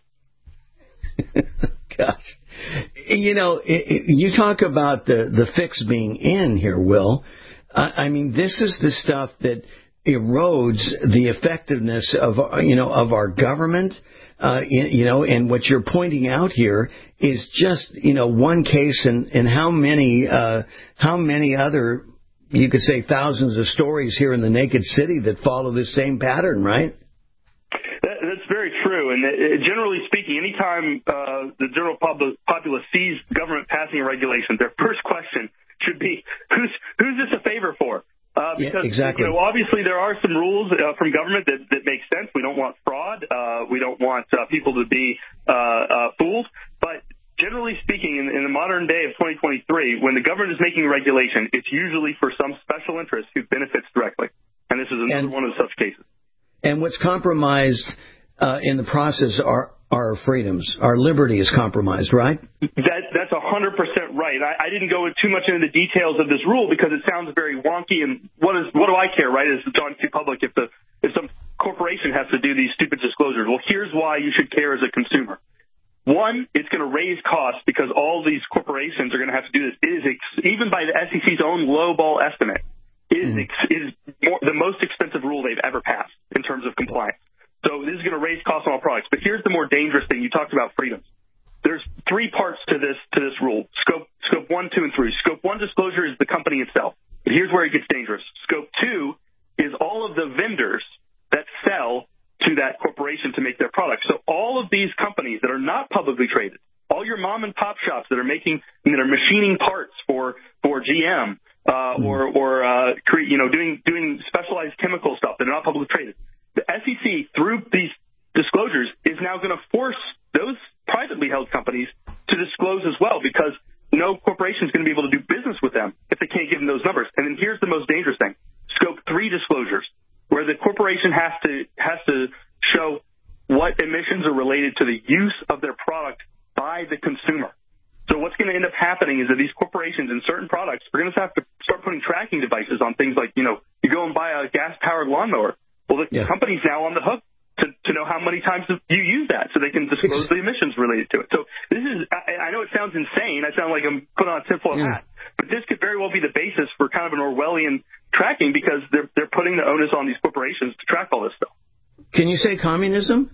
[SPEAKER 10] Gosh. You know, it, it, you talk about the, the fix being in here, Will. I, I mean, this is the stuff that erodes the effectiveness of, you know, of our government, uh, you know, and what you're pointing out here is just, you know, one case and, and how many, uh, how many other, you could say thousands of stories here in the Naked City that follow this same pattern, right?
[SPEAKER 23] That, that's very true. And uh, generally speaking, anytime uh, the general pub- populace sees government passing a regulation, their first question should be, who's, who's this a favor for? Uh, because,
[SPEAKER 10] yeah, exactly.
[SPEAKER 23] you know, obviously there are some rules uh, from government that, that make sense. We don't want fraud. Uh, we don't want uh, people to be uh, uh, fooled. But generally speaking, in, in the modern day of twenty twenty-three, when the government is making regulation, it's usually for some special interest who benefits directly. And this is another and, one of such cases.
[SPEAKER 10] And what's compromised uh, in the process are our freedoms. Our liberty is compromised, right?
[SPEAKER 23] That, that's one hundred percent right. I, I didn't go too much into the details of this rule because it sounds very wonky. And what is what do I care, right? Is it's on to public if the if some corporation has to do these stupid disclosures? Well, here's why you should care as a consumer. One, it's going to raise costs because all these corporations are going to have to do this. It is ex- even by the S E C's own lowball estimate, it is, ex- it is more, the most expensive rule they've ever passed in terms of compliance. So this is going to raise costs on all products. But here's the more dangerous thing. You talked about freedoms. There's three parts to this to this rule. Scope scope one, two, and three. Scope one disclosure is the company itself. But here's where it gets dangerous. Scope two is all of the vendors that sell to that corporation to make their products. So all of these companies that are not publicly traded, all your mom and pop shops that are making, that are machining parts for for G M uh, or or uh, cre- you know doing doing specialized chemical stuff that are not publicly traded. The S E C, through these disclosures, is now going to force those privately held companies to disclose as well because no corporation is going to be able to do business with them if they can't give them those numbers. And then here's the most dangerous thing. Scope three disclosures, where the corporation has to has to show what emissions are related to the use of their product by the consumer. So what's going to end up happening is that these corporations in certain products are going to have to start putting tracking devices on things like, you know, you go and buy a gas-powered lawnmower. Well, the yeah. company's now on the hook to, to know how many times you use that so they can disclose the emissions related to it. So this is, I, I know it sounds insane. I sound like I'm putting on a tinfoil
[SPEAKER 10] yeah.
[SPEAKER 23] hat. But this could very well be the basis for kind of an Orwellian tracking because they're, they're putting the onus on these corporations to track all this stuff.
[SPEAKER 10] Can you say communism?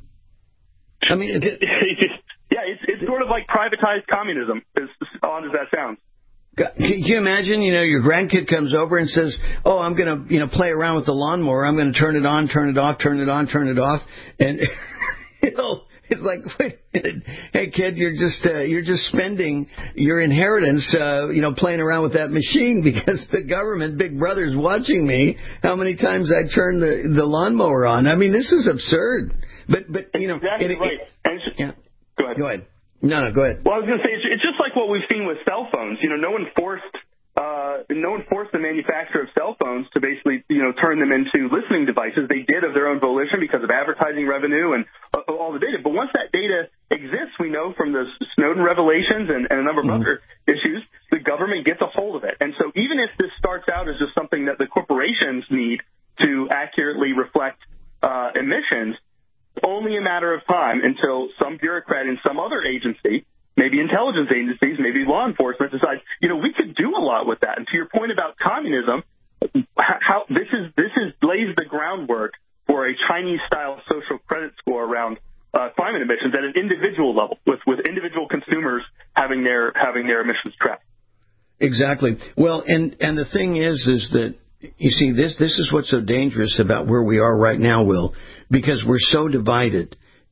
[SPEAKER 10] I mean, it,
[SPEAKER 23] yeah, it's, it's sort of like privatized communism, as odd as that sounds.
[SPEAKER 10] Can you imagine, you know, your grandkid comes over and says, oh, I'm going to, you know, play around with the lawnmower. I'm going to turn it on, turn it off, turn it on, turn it off. And, you know, it's like, wait a minute. Hey, kid, you're just, uh, you're just spending your inheritance, uh, you know, playing around with that machine because the government, Big Brother's watching me. How many times I turn the, the lawnmower on? I mean, this is absurd. But, but, you know,
[SPEAKER 23] exactly
[SPEAKER 10] it,
[SPEAKER 23] right.
[SPEAKER 10] It, yeah.
[SPEAKER 23] Go ahead.
[SPEAKER 10] Go ahead. No, no, go ahead.
[SPEAKER 23] Well, I was going to say, it's, it's just like what we've seen with cell phones. You know, no one forced uh, no one forced the manufacturer of cell phones to basically, you know, turn them into listening devices. They did of their own volition because of advertising revenue and uh, all the data. But once that data exists, we know from the Snowden revelations and, and a number of mm-hmm. other issues, the government gets a hold of it. And so even if this starts out as just something that the corporations need to accurately reflect uh, emissions, only a matter of time until some bureaucrat in some other agency, maybe intelligence agencies, maybe law enforcement, decides, you know, we could do a lot with that. And to your point about communism, how this is this is lays the groundwork for a Chinese-style social credit score around uh, climate emissions at an individual level, with with individual consumers having their having their emissions tracked.
[SPEAKER 10] Exactly. Well, and and the thing is, is that you see, this this is what's so dangerous about where we are right now, Will, because we're so divided.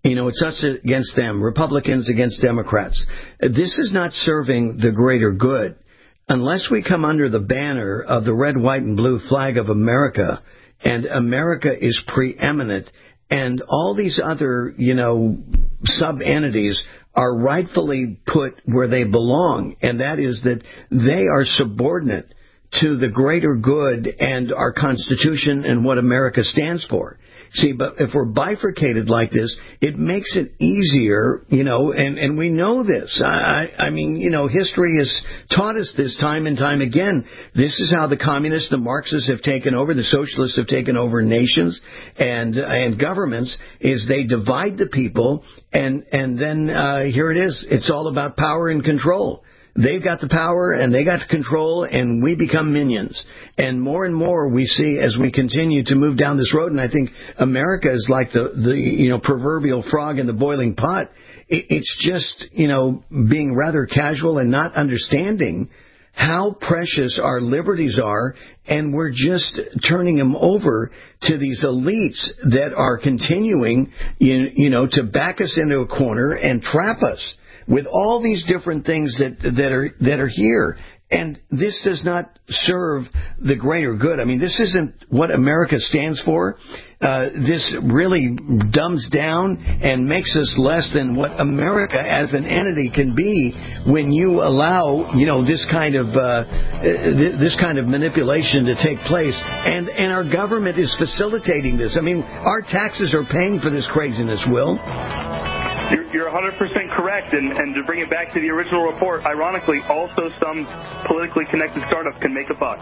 [SPEAKER 10] You know, it's us against them, Republicans against Democrats. This is not serving the greater good. Unless we come under the banner of the red, white, and blue flag of America, and America is preeminent, and all these other, you know, sub-entities are rightfully put where they belong, and that is that they are subordinate to the greater good and our Constitution and what America stands for. See, but if we're bifurcated like this, it makes it easier, you know, and, and we know this. I, I mean, you know, history has taught us this time and time again. This is how the communists, the Marxists have taken over, the socialists have taken over nations and and governments, is they divide the people, and, and then uh, here it is. It's all about power and control. They've got the power and they got the control, and we become minions. And more and more we see as we continue to move down this road, and I think America is like the, the you know, proverbial frog in the boiling pot. It, it's just, you know, being rather casual and not understanding how precious our liberties are, and we're just turning them over to these elites that are continuing, you, you know, to back us into a corner and trap us with all these different things that that are that are here. And this does not serve the greater good. I mean, this isn't what America stands for. Uh, this really dumbs down and makes us less than what America as an entity can be when you allow, you know, this kind of uh, this kind of manipulation to take place. And and our government is facilitating this. I mean, our taxes are paying for this craziness, Will.
[SPEAKER 23] You're, you're one hundred percent correct, and, and to bring it back to the original report, ironically, also some politically connected startup can make a buck.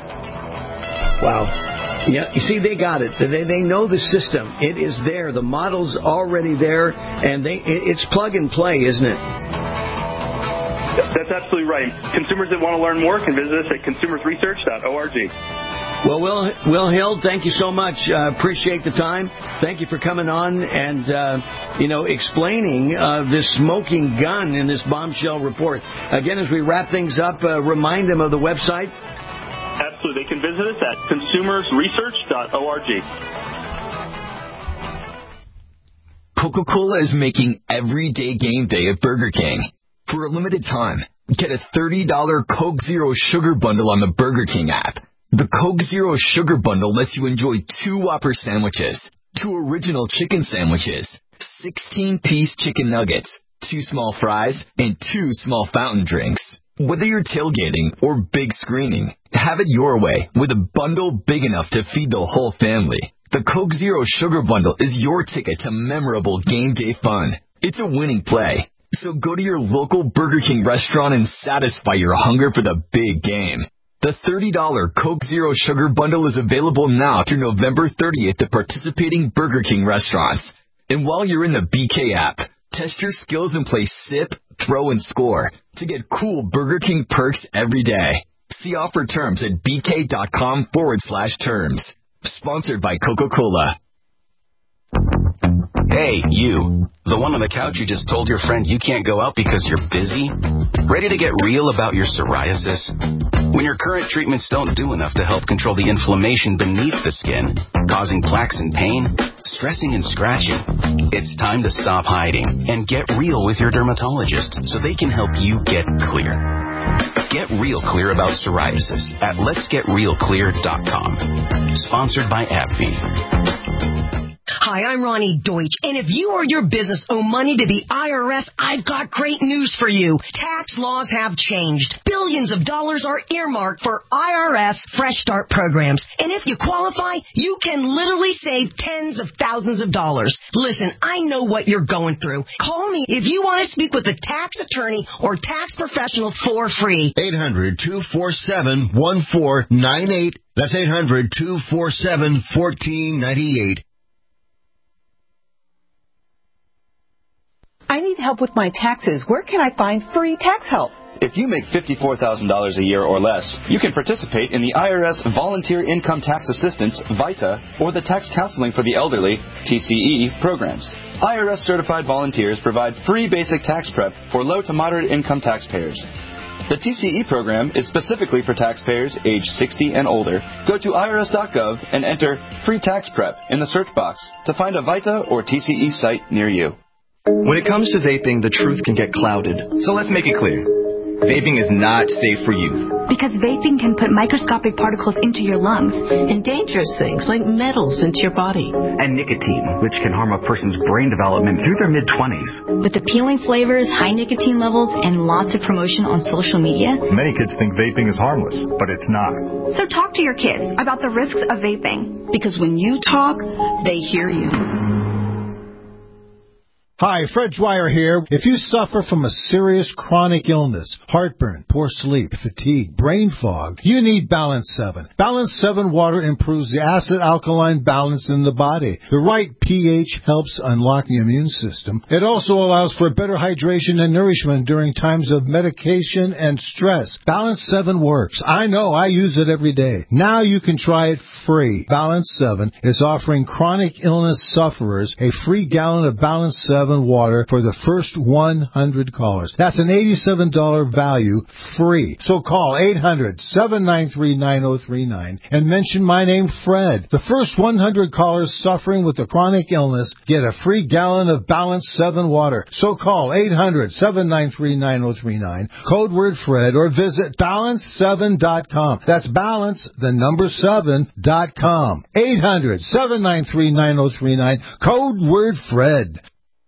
[SPEAKER 10] Wow. Yeah, you see, they got it. They they know the system. It is there. The model's already there, and they it, it's plug and play, isn't it?
[SPEAKER 23] That's absolutely right. Consumers that want to learn more can visit us at consumers research dot org.
[SPEAKER 10] Well, Will, Will Hill, thank you so much. Uh, appreciate the time. Thank you for coming on and, uh, you know, explaining uh, this smoking gun in this bombshell report. Again, as we wrap things up, uh, remind them of the website.
[SPEAKER 23] Absolutely. They can visit us at consumers research dot org.
[SPEAKER 1] Coca-Cola is making everyday game day at Burger King. For a limited time, get a thirty dollars Coke Zero Sugar Bundle on the Burger King app. The Coke Zero Sugar Bundle lets you enjoy two Whopper sandwiches, two original chicken sandwiches, sixteen-piece chicken nuggets, two small fries, and two small fountain drinks. Whether you're tailgating or big screening, have it your way with a bundle big enough to feed the whole family. The Coke Zero Sugar Bundle is your ticket to memorable game day fun. It's a winning play. So go to your local Burger King restaurant and satisfy your hunger for the big game. The thirty dollars Coke Zero Sugar Bundle is available now through November thirtieth at participating Burger King restaurants. And while you're in the B K app, test your skills and play Sip, Throw, and Score to get cool Burger King perks every day. See offer terms at bk.com forward slash terms. Sponsored by Coca-Cola.
[SPEAKER 3] Hey, you. The one on the couch you just told your friend you can't go out because you're busy? Ready to get real about your psoriasis? When your current treatments don't do enough to help control the inflammation beneath the skin, causing plaques and pain, stressing and scratching, it's time to stop hiding and get real with your dermatologist so they can help you get clear. Get real clear about psoriasis at lets get real clear dot com. Sponsored by AbbVie.
[SPEAKER 5] Hi, I'm Ronnie Deutsch, and if you or your business owe money to the I R S, I've got great news for you. Tax laws have changed. Billions of dollars are earmarked for I R S Fresh Start programs, and if you qualify, you can literally save tens of thousands of dollars. Listen, I know what you're going through. Call me if you want to speak with a tax attorney or tax professional for free.
[SPEAKER 8] eight hundred, two four seven, one four nine eight. That's eight hundred, two four seven, one four nine eight.
[SPEAKER 24] I need help with my taxes. Where can I find free tax help?
[SPEAKER 25] If you make fifty-four thousand dollars a year or less, you can participate in the I R S Volunteer Income Tax Assistance, VITA, or the Tax Counseling for the Elderly, T C E, programs. I R S-certified volunteers provide free basic tax prep for low to moderate income taxpayers. The T C E program is specifically for taxpayers age sixty and older. Go to I R S dot gov and enter Free Tax Prep in the search box to find a VITA or T C E site near you.
[SPEAKER 4] When it comes to vaping, the truth can get clouded.
[SPEAKER 6] So let's make it clear. Vaping is not safe for youth.
[SPEAKER 7] Because vaping can put microscopic particles into your lungs.
[SPEAKER 9] And dangerous things like metals into your body.
[SPEAKER 12] And nicotine, which can harm a person's brain development through their mid-twenties.
[SPEAKER 7] With appealing flavors, high nicotine levels, and lots of promotion on social media.
[SPEAKER 26] Many kids think vaping is harmless, but it's not.
[SPEAKER 7] So talk to your kids about the risks of vaping.
[SPEAKER 9] Because when you talk, they hear you.
[SPEAKER 27] Hi, Fred Dwyer here. If you suffer from a serious chronic illness, heartburn, poor sleep, fatigue, brain fog, you need Balance seven. Balance seven water improves the acid-alkaline balance in the body. The right pH helps unlock the immune system. It also allows for better hydration and nourishment during times of medication and stress. Balance seven works. I know, I use it every day. Now you can try it free. Balance seven is offering chronic illness sufferers a free gallon of Balance seven water for the first one hundred callers. That's an eighty-seven dollars value free. So call eight hundred, seven nine three, nine oh three nine and mention my name, Fred. The first one hundred callers suffering with a chronic illness get a free gallon of Balance seven water. So call eight hundred, seven nine three, nine oh three nine, code word Fred, or visit balance seven dot com. That's balance, the number seven dot com. eight hundred, seven nine three, nine oh three nine, code word Fred.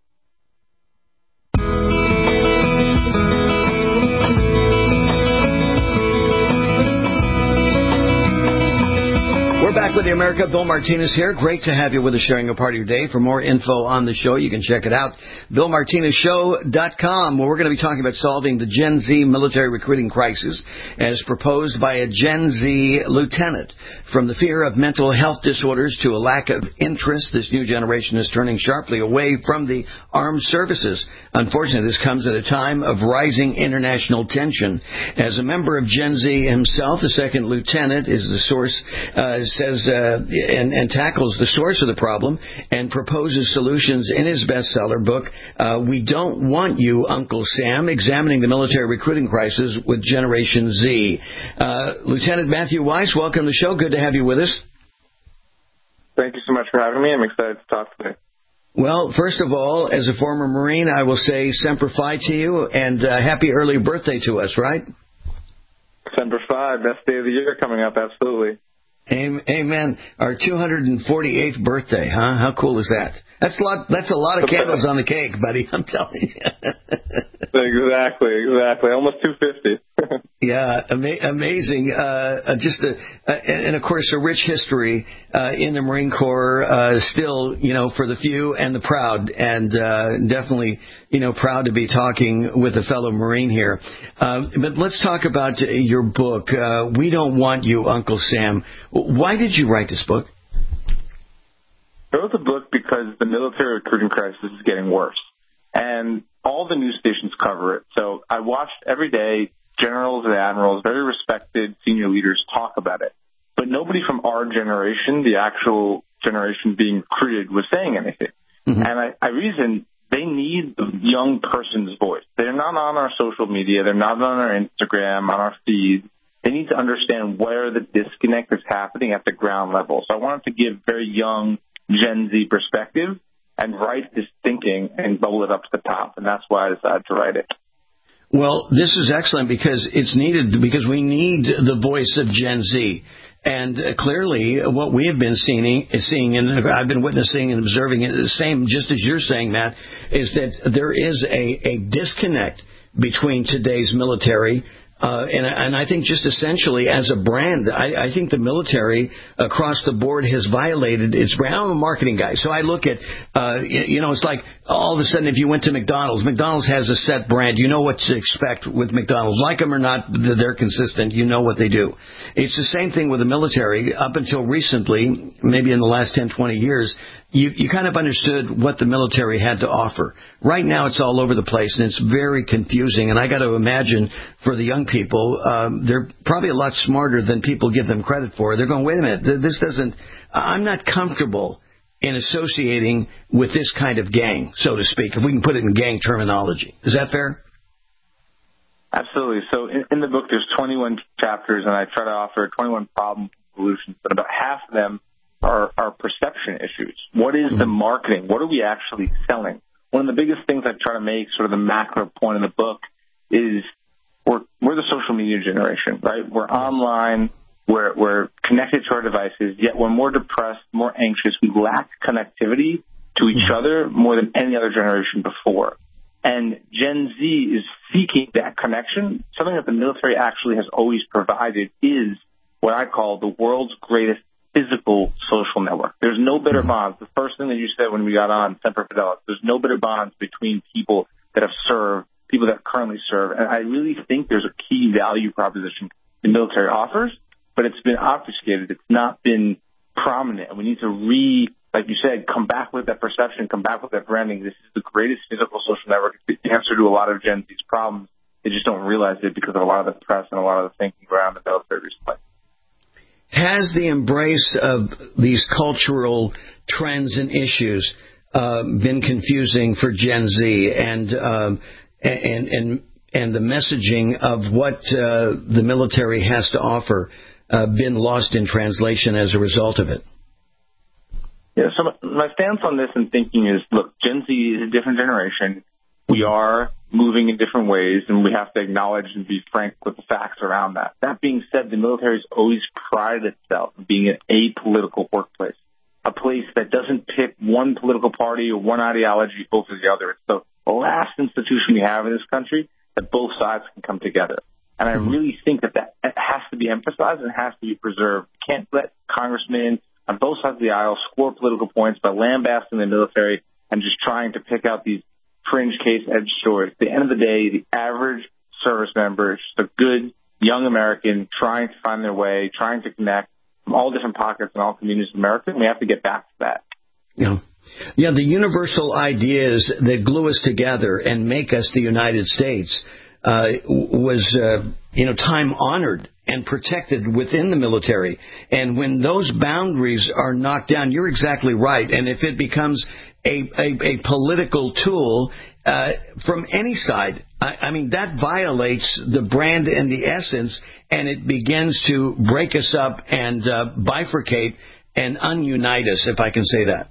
[SPEAKER 10] We're back with the America. Bill Martinez here. Great to have you with us, sharing a part of your day. For more info on the show, you can check it out, bill martinez show dot com, where we're going to be talking about solving the Gen Z military recruiting crisis as proposed by a Gen Z lieutenant. From the fear of mental health disorders to a lack of interest, this new generation is turning sharply away from the armed services. Unfortunately, this comes at a time of rising international tension. As a member of Gen Z himself, the second lieutenant is the source, uh, says uh, and, and tackles the source of the problem and proposes solutions in his bestseller book, uh, We Don't Want You, Uncle Sam, Examining the Military Recruiting Crisis with Generation Z. Uh, Lieutenant Matthew Weiss, welcome to the show. Good to have you with us.
[SPEAKER 28] Thank you so much for having me. I'm excited to talk today.
[SPEAKER 10] Well, first of all, as a former Marine, I will say Semper Fi to you, and uh, happy early birthday to us, right?
[SPEAKER 28] Semper Fi, best day of the year coming up, absolutely.
[SPEAKER 10] Amen. Our two hundred forty-eighth birthday, huh? How cool is that? That's a lot. That's a lot of candles on the cake, buddy. I'm telling you.
[SPEAKER 28] Exactly, exactly. Almost two fifty.
[SPEAKER 10] Yeah, ama- amazing. Uh, just a, uh, and of course, a rich history uh, in the Marine Corps. Uh, still, you know, for the few and the proud, and uh, definitely, you know, proud to be talking with a fellow Marine here. Uh, but let's talk about your book. Uh, We Don't Want You, Uncle Sam. Why did you write this book?
[SPEAKER 28] I wrote the book because the military recruiting crisis is getting worse, and all the news stations cover it. So I watched every day generals and admirals, very respected senior leaders, talk about it. But nobody from our generation, the actual generation being recruited, was saying anything. Mm-hmm. And I, I reasoned they need the young person's voice. They're not on our social media. They're not on our Instagram, on our feed. They need to understand where the disconnect is happening at the ground level. So I wanted to give very young Gen Z perspective and write this thinking and bubble it up to the top. And that's why I decided to write it.
[SPEAKER 10] Well, this is excellent because it's needed, because we need the voice of Gen Z. And uh, clearly what we have been seeing, seeing, and I've been witnessing and observing it, the same, just as you're saying, Matt, is that there is a, a disconnect between today's military Uh, and, and I think just essentially as a brand, I, I think the military across the board has violated its brand. I'm a marketing guy, so I look at, uh, you, you know, it's like all of a sudden if you went to McDonald's, McDonald's has a set brand. You know what to expect with McDonald's. Like them or not, they're consistent. You know what they do. It's the same thing with the military. Up until recently, maybe in the last ten, twenty years, You, you kind of understood what the military had to offer. Right now, it's all over the place, and it's very confusing. And I got to imagine for the young people, um, they're probably a lot smarter than people give them credit for. They're going, wait a minute, this doesn't, I'm not comfortable in associating with this kind of gang, so to speak, if we can put it in gang terminology. Is that fair?
[SPEAKER 28] Absolutely. So in, in the book, there's twenty-one chapters, and I try to offer twenty-one problem solutions, but about half of them Are, are perception issues. What is the marketing? What are we actually selling? one of the biggest things I try to make, sort of the macro point in the book, is we're, we're the social media generation, right? We're online, we're, we're connected to our devices, yet we're more depressed, more anxious. We lack connectivity to each other more than any other generation before. And Gen Z is seeking that connection. Something that the military actually has always provided is what I call the world's greatest physical social network. There's no better bonds. The first thing that you said when we got on Semper Fidelis, there's no better bonds between people that have served, people that currently serve. And I really think there's a key value proposition the military offers, but it's been obfuscated. It's not been prominent. And we need to re, like you said, come back with that perception, come back with that branding. This is the greatest physical social network. It's the answer to a lot of Gen Z's problems. They just don't realize it because of a lot of the press and a lot of the thinking around the military recently.
[SPEAKER 10] Has the embrace of these cultural trends and issues uh, been confusing for Gen Z, and um, and and and the messaging of what uh, the military has to offer uh, been lost in translation as a result of it?
[SPEAKER 28] Yeah, so my stance on this and thinking is, look, Gen Z is a different generation. We are moving in different ways, and we have to acknowledge and be frank with the facts around that. That being said, the military has always prided itself on being an apolitical workplace, a place that doesn't pit one political party or one ideology over the other. It's the last institution we have in this country that both sides can come together. And I really think that that has to be emphasized and has to be preserved. You can't let congressmen on both sides of the aisle score political points by lambasting the military and just trying to pick out these fringe case edge stories. At the end of the day, the average service member is just a good young American trying to find their way, trying to connect from all different pockets and all communities of America, and we have to get back to that.
[SPEAKER 10] Yeah. Yeah, the universal ideas that glue us together and make us the United States uh, was, uh, you know, time-honored and protected within the military. And when those boundaries are knocked down, you're exactly right. And if it becomes a, a, a political tool uh, from any side, I, I mean, that violates the brand and the essence, and it begins to break us up and uh, bifurcate and ununite us, if I can say that.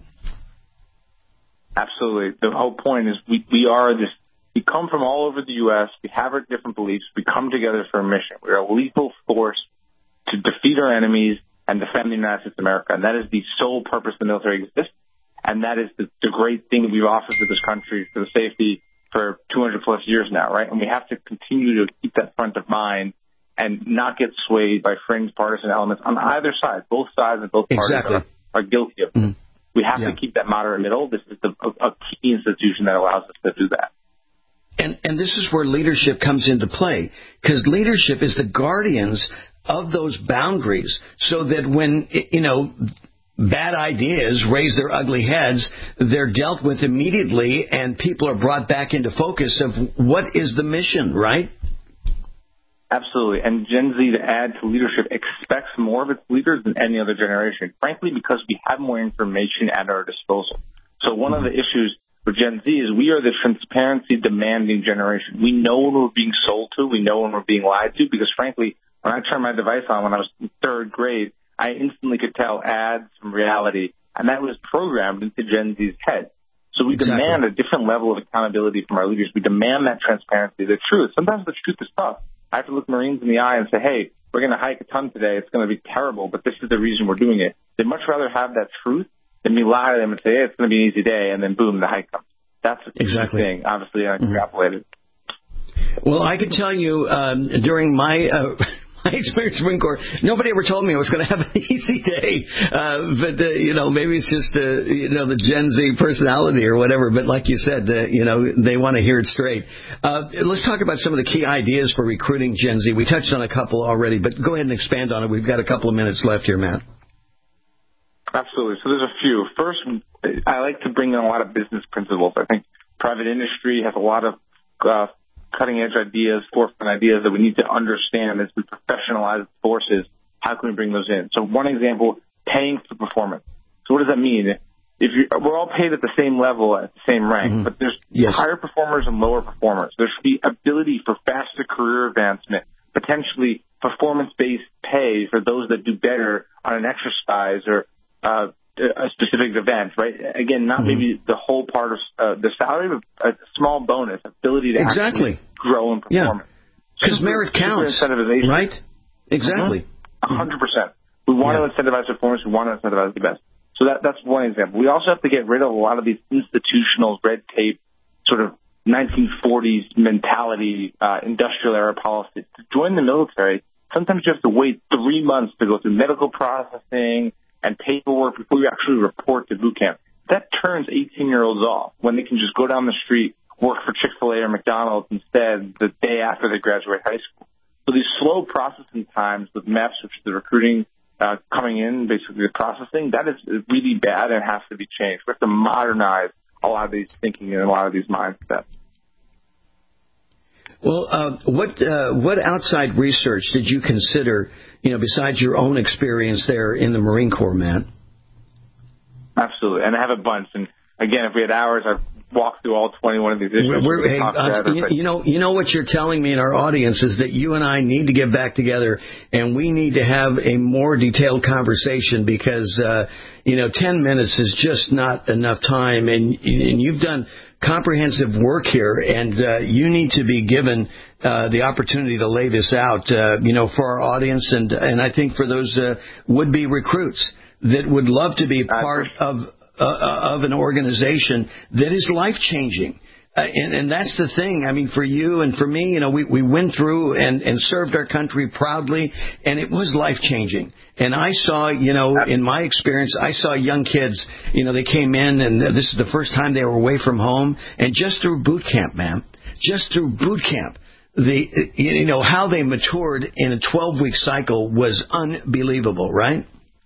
[SPEAKER 28] Absolutely. The whole point is we, we are this, we come from all over the U S, we have our different beliefs, we come together for a mission. We're a lethal force to defeat our enemies and defend the United States of America, and that is the sole purpose the military exists. And that is the, the great thing that we've offered to this country for the safety for two hundred plus years now, right? And we have to continue to keep that front of mind and not get swayed by fringe partisan elements on either side. Both sides and both parties
[SPEAKER 10] exactly.
[SPEAKER 28] are, are guilty of it. Mm-hmm. We have yeah. to keep that moderate middle. This is the, a, a key institution that allows us to do that.
[SPEAKER 10] And, and this is where leadership comes into play, because leadership is the guardians of those boundaries, so that when, you know, bad ideas raise their ugly heads, they're dealt with immediately, and people are brought back into focus of what is the mission, right?
[SPEAKER 28] Absolutely. And Gen Z, to add to leadership, expects more of its leaders than any other generation, frankly, because we have more information at our disposal. So one of the issues with Gen Z is we are the transparency-demanding generation. We know when we're being sold to. We know when we're being lied to, because, frankly, when I turned my device on when I was in third grade, I instantly could tell ads from reality, and that was programmed into Gen Z's head. So we exactly. demand a different level of accountability from our leaders. We demand that transparency, the truth. Sometimes the truth is tough. I have to look Marines in the eye and say, hey, we're going to hike a ton today. It's going to be terrible, but this is the reason we're doing it. They'd much rather have that truth than me lie to them and say, hey, it's going to be an easy day, and then boom, the hike comes. That's the
[SPEAKER 10] exactly.
[SPEAKER 28] thing, obviously, extrapolated.
[SPEAKER 10] Well, I can tell you um, during my uh, my experience in the Marine Corps, nobody ever told me I was going to have an easy day. Uh, but, uh, you know, maybe it's just, uh, you know, the Gen Z personality or whatever. But like you said, uh, you know, they want to hear it straight. Uh, let's talk about some of the key ideas for recruiting Gen Z. We touched on a couple already, but go ahead and expand on it. We've got a couple of minutes left here, Matt.
[SPEAKER 28] Absolutely. So there's a few. First, I like to bring in a lot of business principles. I think private industry has a lot of uh, cutting-edge ideas, forefront ideas that we need to understand as we professionalize forces. How can we bring those in? So one example, paying for performance. So what does that mean? If you, we're all paid at the same level, at the same rank, mm-hmm. but there's yes. higher performers and lower performers. There should be ability for faster career advancement, potentially performance-based pay for those that do better on an exercise or uh, a specific event, right? Again, not mm-hmm. maybe the whole part of uh, the salary, but a small bonus, ability to
[SPEAKER 10] exactly.
[SPEAKER 28] actually grow and perform.
[SPEAKER 10] Because yeah. merit counts, right? Exactly.
[SPEAKER 28] A hundred percent. We want yeah. to incentivize performance. We want to incentivize the best. So that that's one example. We also have to get rid of a lot of these institutional red tape, sort of nineteen forties mentality, uh, industrial era policies. To join the military, sometimes you have to wait three months to go through medical processing and paperwork before you actually report to boot camp. That turns eighteen-year-olds off when they can just go down the street, work for Chick-fil-A or McDonald's instead the day after they graduate high school. So these slow processing times with M E Ps, which is the recruiting uh, coming in, basically the processing, that is really bad and has to be changed. We have to modernize a lot of these thinking and a lot of these mindsets.
[SPEAKER 10] Well, uh, what uh, what outside research did you consider, you know, besides your own experience there in the Marine Corps, Matt?
[SPEAKER 28] Absolutely, and I have a bunch. And again, if we had hours, I'd walk through all twenty-one of these issues.
[SPEAKER 10] We're, we're, hey, uh, you, you know, you know what you're telling me and our audience is that you and I need to get back together, and we need to have a more detailed conversation because, uh, you know, ten minutes is just not enough time, and, and you've done comprehensive work here, and uh, you need to be given uh, the opportunity to lay this out, uh, you know, for our audience, and and I think for those uh, would-be recruits that would love to be part of uh, of an organization that is life-changing. Uh, and, and that's the thing. I mean, for you and for me, you know, we, we went through and, and served our country proudly, and it was life-changing. And I saw, you know, in my experience, I saw young kids, you know, they came in, and this is the first time they were away from home, and just through boot camp, man, just through boot camp, the, you know, how they matured in a twelve-week cycle was unbelievable, right?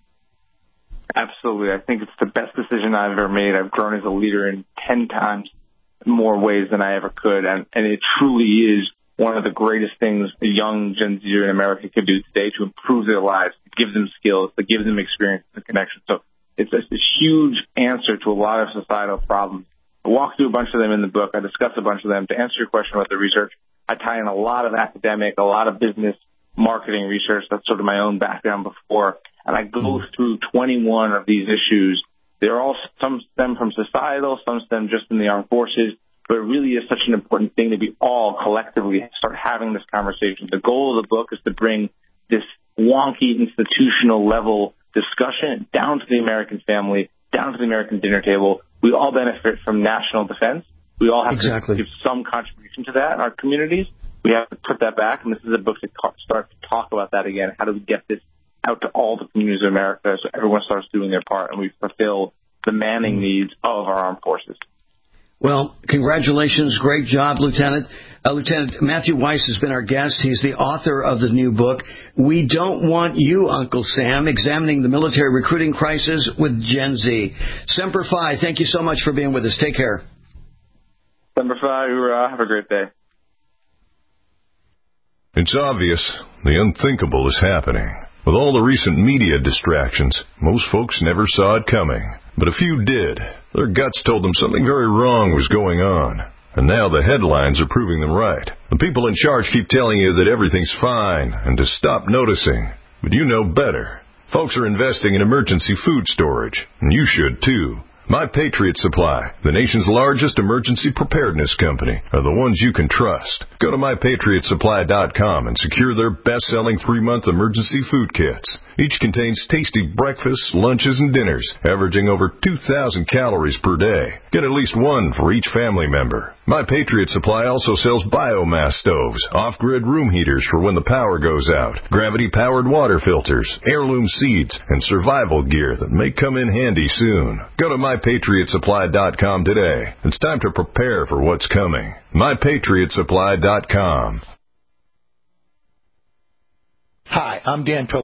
[SPEAKER 28] Absolutely. I think it's the best decision I've ever made. I've grown as a leader in ten times more ways than I ever could, and, and it truly is one of the greatest things a young Gen Zer in America could do today to improve their lives, to give them skills, to give them experience and connection. So it's a, a huge answer to a lot of societal problems. I walk through a bunch of them in the book. I discuss a bunch of them. To answer your question about the research, I tie in a lot of academic, a lot of business marketing research. That's sort of my own background before. And I go through twenty-one of these issues. They're all, some stem from societal, some stem just in the armed forces, but it really is such an important thing that we all collectively start having this conversation. The goal of the book is to bring this wonky institutional level discussion down to the American family, down to the American dinner table. We all benefit from national defense. We all have
[SPEAKER 10] exactly.
[SPEAKER 28] to give some contribution to that in our communities. We have to put that back, and this is a book that starts to talk about that again. How do we get this out to all the communities of America so everyone starts doing their part and we fulfill the manning needs of our armed forces?
[SPEAKER 10] Well, congratulations. Great job, Lieutenant. Uh, Lieutenant Matthew Weiss has been our guest. He's the author of the new book, We Don't Want You, Uncle Sam, Examining the Military Recruiting Crisis with Gen Z. Semper Fi, thank you so much for being with us. Take care.
[SPEAKER 28] Semper Fi, hoorah. Have a great day.
[SPEAKER 2] It's obvious the unthinkable is happening. With all the recent media distractions, most folks never saw it coming. But a few did. Their guts told them something very wrong was going on. And now the headlines are proving them right. The people in charge keep telling you that everything's fine and to stop noticing. But you know better. Folks are investing in emergency food storage, and you should too. My Patriot Supply, the nation's largest emergency preparedness company, are the ones you can trust. Go to my patriot supply dot com and secure their best-selling three-month emergency food kits. Each contains tasty breakfasts, lunches, and dinners, averaging over two thousand calories per day. Get at least one for each family member. My Patriot Supply also sells biomass stoves, off-grid room heaters for when the power goes out, gravity-powered water filters, heirloom seeds, and survival gear that may come in handy soon. Go to my patriot supply dot com today. It's time to prepare for what's coming. my patriot supply dot com.
[SPEAKER 27] Hi, I'm Dan Pil-